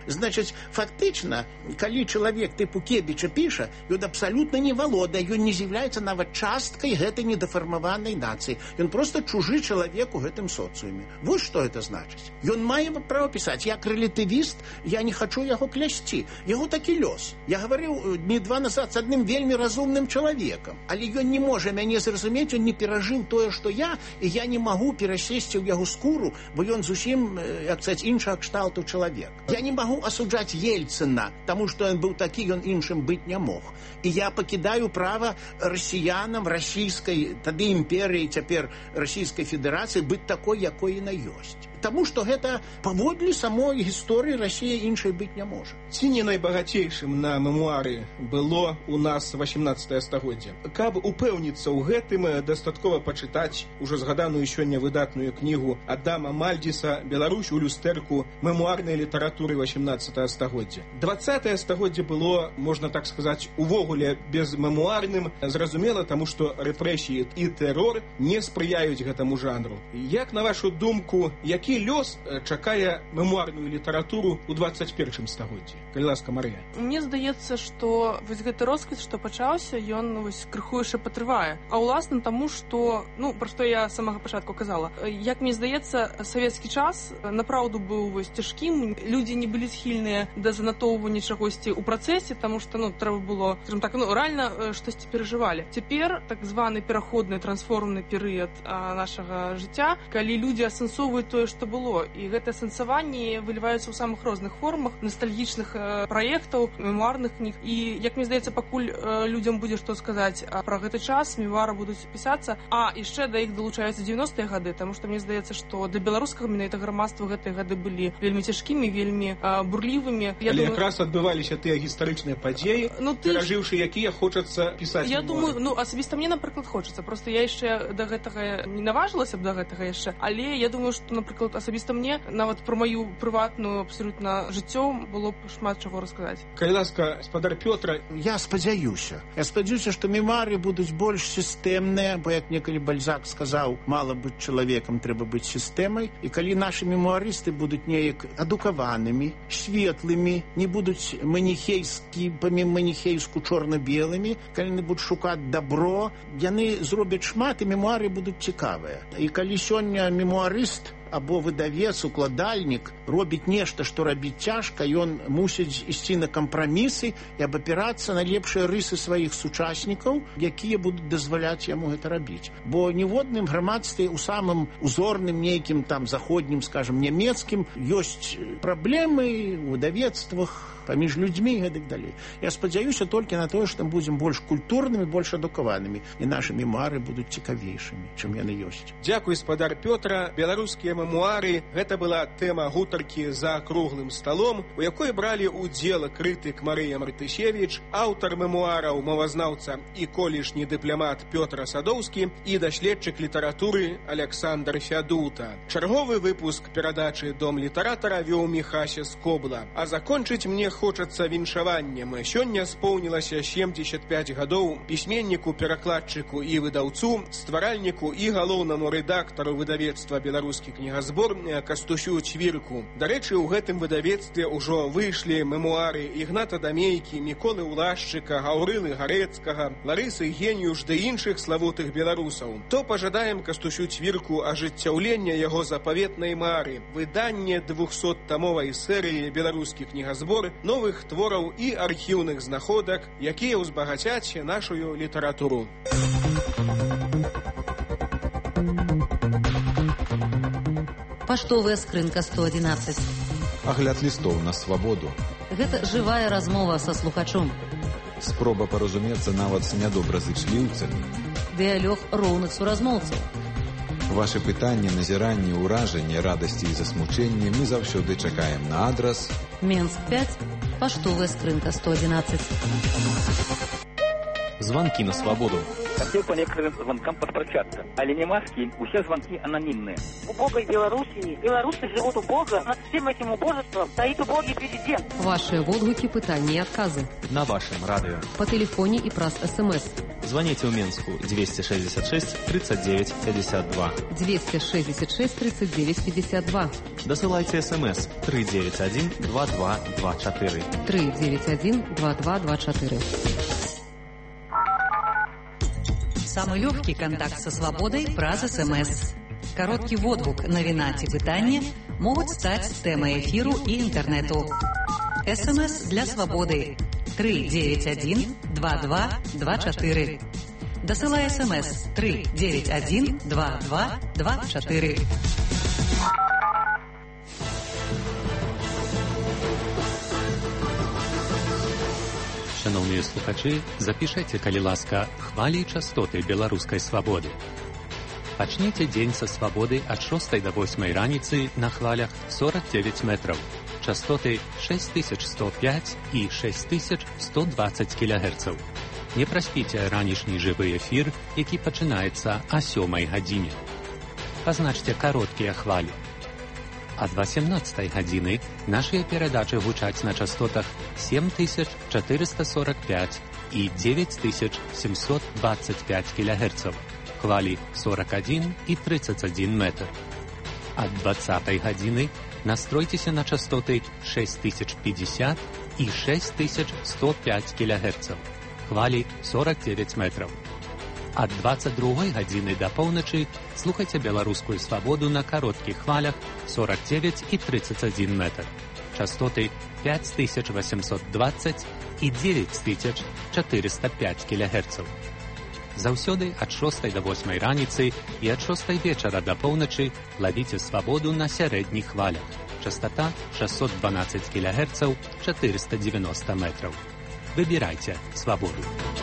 Значыць, фактычна, калі чалавек тыпу Кебіча піша, ён абсалютна не валодае, ён не з'яўляецца нават часткай гэтай недафармаванай нацыі. Ён проста чужы чалавек у гэтым соцыуме. Вось што гэта значыць. Ён мае права пісаць. Як рэлятывіст, я не хачу яго клясці. Яго такі лёс. Я гаварыў дні два назад з адным вельмі разумным чалавекам, але ён не можа мяне зразумець, ён не перажыў тое, што я, і я не магу перасесці ў яго скуру, бо ён зусім, як сказаць, іншага кшталту чалавек. Я не магу асуджаць Ельцына, таму што ён быў такі, ён іншым быць не мог. І я пакідаю права расіянам расійскай, тады імперыі, цяпер Расійскай Федэрацыі, быць такой, якой яна ёсць. Таму што гэта паводле самой гісторыі Расія іншай быць не можа. Ці не найбагацейшым на мемуары было у нас васемнаццатае стагоддзе. Каб упэўніцца ў гэтым, дастаткова пачытаць ужо згаданую сёння выдатную кнігу Адама Мальдзіса «Беларусь у люстэрку мемуарнай літаратуры васемнаццатага стагоддзя». дваццатае стагоддзе было, можна так сказаць, увогуле безмемуарным, зразумела, таму што рэпрэсіі і тэрор не спрыяюць гэтаму жанру. Як, на вашу думку, які лёс чакае мемуарную літаратуру ў дваццаць першым стагоддзі? Калі ласка, Марыя. Мне здаецца, што вось гэты росквіт, што пачаўся, ён вось крыху яшчэ патрывае. А ўласна таму, што, ну, пра што я з самага пачатку казала. Як мне здаецца, савецкі час напраўду быў вось цяжкім. Людзі не былі схільныя да занатоўвання чагосьці ў працэсе, таму што, ну, трэба было, скажем так, ну, рэальна штосьці перажывалі. Цяпер так званы пераходны трансформны перыяд а, нашага жыцця, калі людзі асэнсоўваюць тое, што было. І гэтае сэнсаванне выліваецца ў самых розных формах, настальгічных э, праектаў, мемуарных кніг. І, як мне здаецца, пакуль э, людзям будзе што сказаць пра гэты час, мемуары будуць пісацца, а яшчэ да іх далучаюцца дзевяностыя гады, таму што мне здаецца, што для беларускага менавіта грамадства гэтыя гады былі вельмі цяжкімі, вельмі э, бурлівымі. Я Але думаю... якраз адбываліся тыя гістарычныя падзеі, ну, ты... перажыўшы якія хочацца пісаць Я мемуары. думаю, ну, асабіста мне, напрыклад, хочацца. Просто я яшчэ да гэтага не наважылася б да гэтага яшчэ, але я думаю, што, напрыклад, асабіста мне, нават пра маю прыватную абсалютна жыццё было б шмат чаго расказаць. Калі ласка, спадар Пётра. Я спадзяюся. Я спадзяюся, што мемуары будуць больш сістэмныя, бо, як некалі Бальзак сказаў, мала быць чалавекам, трэба быць сістэмай. І калі нашы мемуарысты будуць неяк адукаванымі, светлымі, не будуць маніхейскі, памім маніхейску чорна-белымі, калі яны будуць шукаць дабро, яны зробяць шмат, і мемуары будуць цікавыя. І калі сёння мемуарыст або выдавец, укладальнік робіць нешта, што рабіць цяжка, ён мусіць ісці на кампрамісы і абапірацца на лепшыя рысы сваіх сучаснікаў, якія будуць дазваляць яму гэта рабіць. Бо ніводным грамадстве у самым узорным нейкім там заходнім, скажем, нямецкім ёсць праблемы у выдавецтвах, паміж людзьмі і гэтак далей. Я спадзяюся толькі на тое, што мы будзем больш культурнымі, больш адукаванымі, і нашы мемуары будуць цікавейшымі, чым яны ёсць. Дзякуй, спадар Пётра. Беларускія мемуары. Гэта была тэма гутаркі за круглым сталом, у якой бралі ўдзел крытык Марыя Мартысевіч, аўтар мемуараў, мовазнаўца і колішні дыпламат Пётр Садоўскі і даследчык літаратуры Аляксандр Фядута. Чарговы выпуск перадачы «Дом літаратара» вёў Міхася Скобла. А закончыць мне хочацца віншаваннем. Сёння споўнілася семдзесят пяць гадоў пісьменніку, перакладчыку і выдаўцу, стваральніку і галоўнаму рэдактару выдавецтва «Беларускі кнігазбор» Кастусю Цвірку. Дарэчы, у гэтым выдавецтве ўжо выйшлі мемуары Ігната Дамейкі, Міколы Улашчыка, Гаўрылы Гарэцкага, Ларысы Геніюш ды іншых славутых беларусаў. То пажадаем Кастусю Цвірку ажыццяўлення яго запаветнай мары, выданне двухсоттамовай серыі «Беларускі кнігазбор», новых твораў і архіўных знаходак, якія ўзбагацяць нашую літаратуру. Паштовая скрынка сто адзінаццаць. Агляд лістоў на свабоду. Гэта жывая размова са слухачом. Спроба паразумецца нават з нядобразычліўцамі. Дыялог роўных суразмоўцаў. Вашы пытанні, назіранні, ўражанні, радасці і засмучэнні мы заўсёды чакаем на адрас Менск пяць, паштовая скрынка сто адзінаццаць. Званкі на свабоду. Хотел по некоторым звонкам подпрочаться. Але не маски, все звонки анонимные. В убогой Белоруссии белорусы живут убого. Над всем этим убожеством стоит убогий президент. Ваши водгуки, пытания и отказы. На вашем радио. По телефоне и праз СМС. Звоните в Минску двести шестьдесят шесть тридцать девять пятьдесят два. двести шестьдесят шесть тридцать девять пятьдесят два. Досылайте СМС три девять один два два два четыре. три девять один два два два четыре. Самый легкий контакт со свободой праз СМС. Короткий водгук, навіна ці пытанне могуць стаць тэмай эфіру і інтэрнэту. СМС для свободы три девять один два два два четыре. Досылай СМС три девять один два два два четыре. Шановні слухачі, запишите, калі ласка, хвалі і частоты беларускай свабоды. Пачніце дзень са свабоды ад шостай да восьмай раніцы на хвалях сорок девять метров. Частоты шесть тысяч сто пять и шесть тысяч сто двадцать килогерцев. Не праспіце ранішні жывы эфір, які пачынаецца о сёмай гадзіне. Пазначце кароткія хвалі. Ад восемнадцатай гадзіны нашыя перадачы гучаць на частотах семь тысяч четыреста сорок пять и девять тысяч семьсот двадцать пять килогерцев, хвали сорок один и тридцать один метр. Ад двадцатай гадзіны настройтеся на частоты шесть тысяч пятьдесят и шесть тысяч сто пять килогерцев, хвали сорок девять метров. Ад двадцать другой гадзіны да поўначы слухайце беларускую свабоду на кароткіх хвалях сорок девять и тридцать один метр. Частоты пять тысяч восемьсот двадцать и девять тысяч четыреста пять килогерцев. Заўсёды ад шостай да восьмай раніцы і ад шостай вечара да поўначы лавіце свабоду на сярэдніх хвалях. Частота шестьсот двенадцать килогерцев, четыреста девяносто метров. Выбирайте свободу.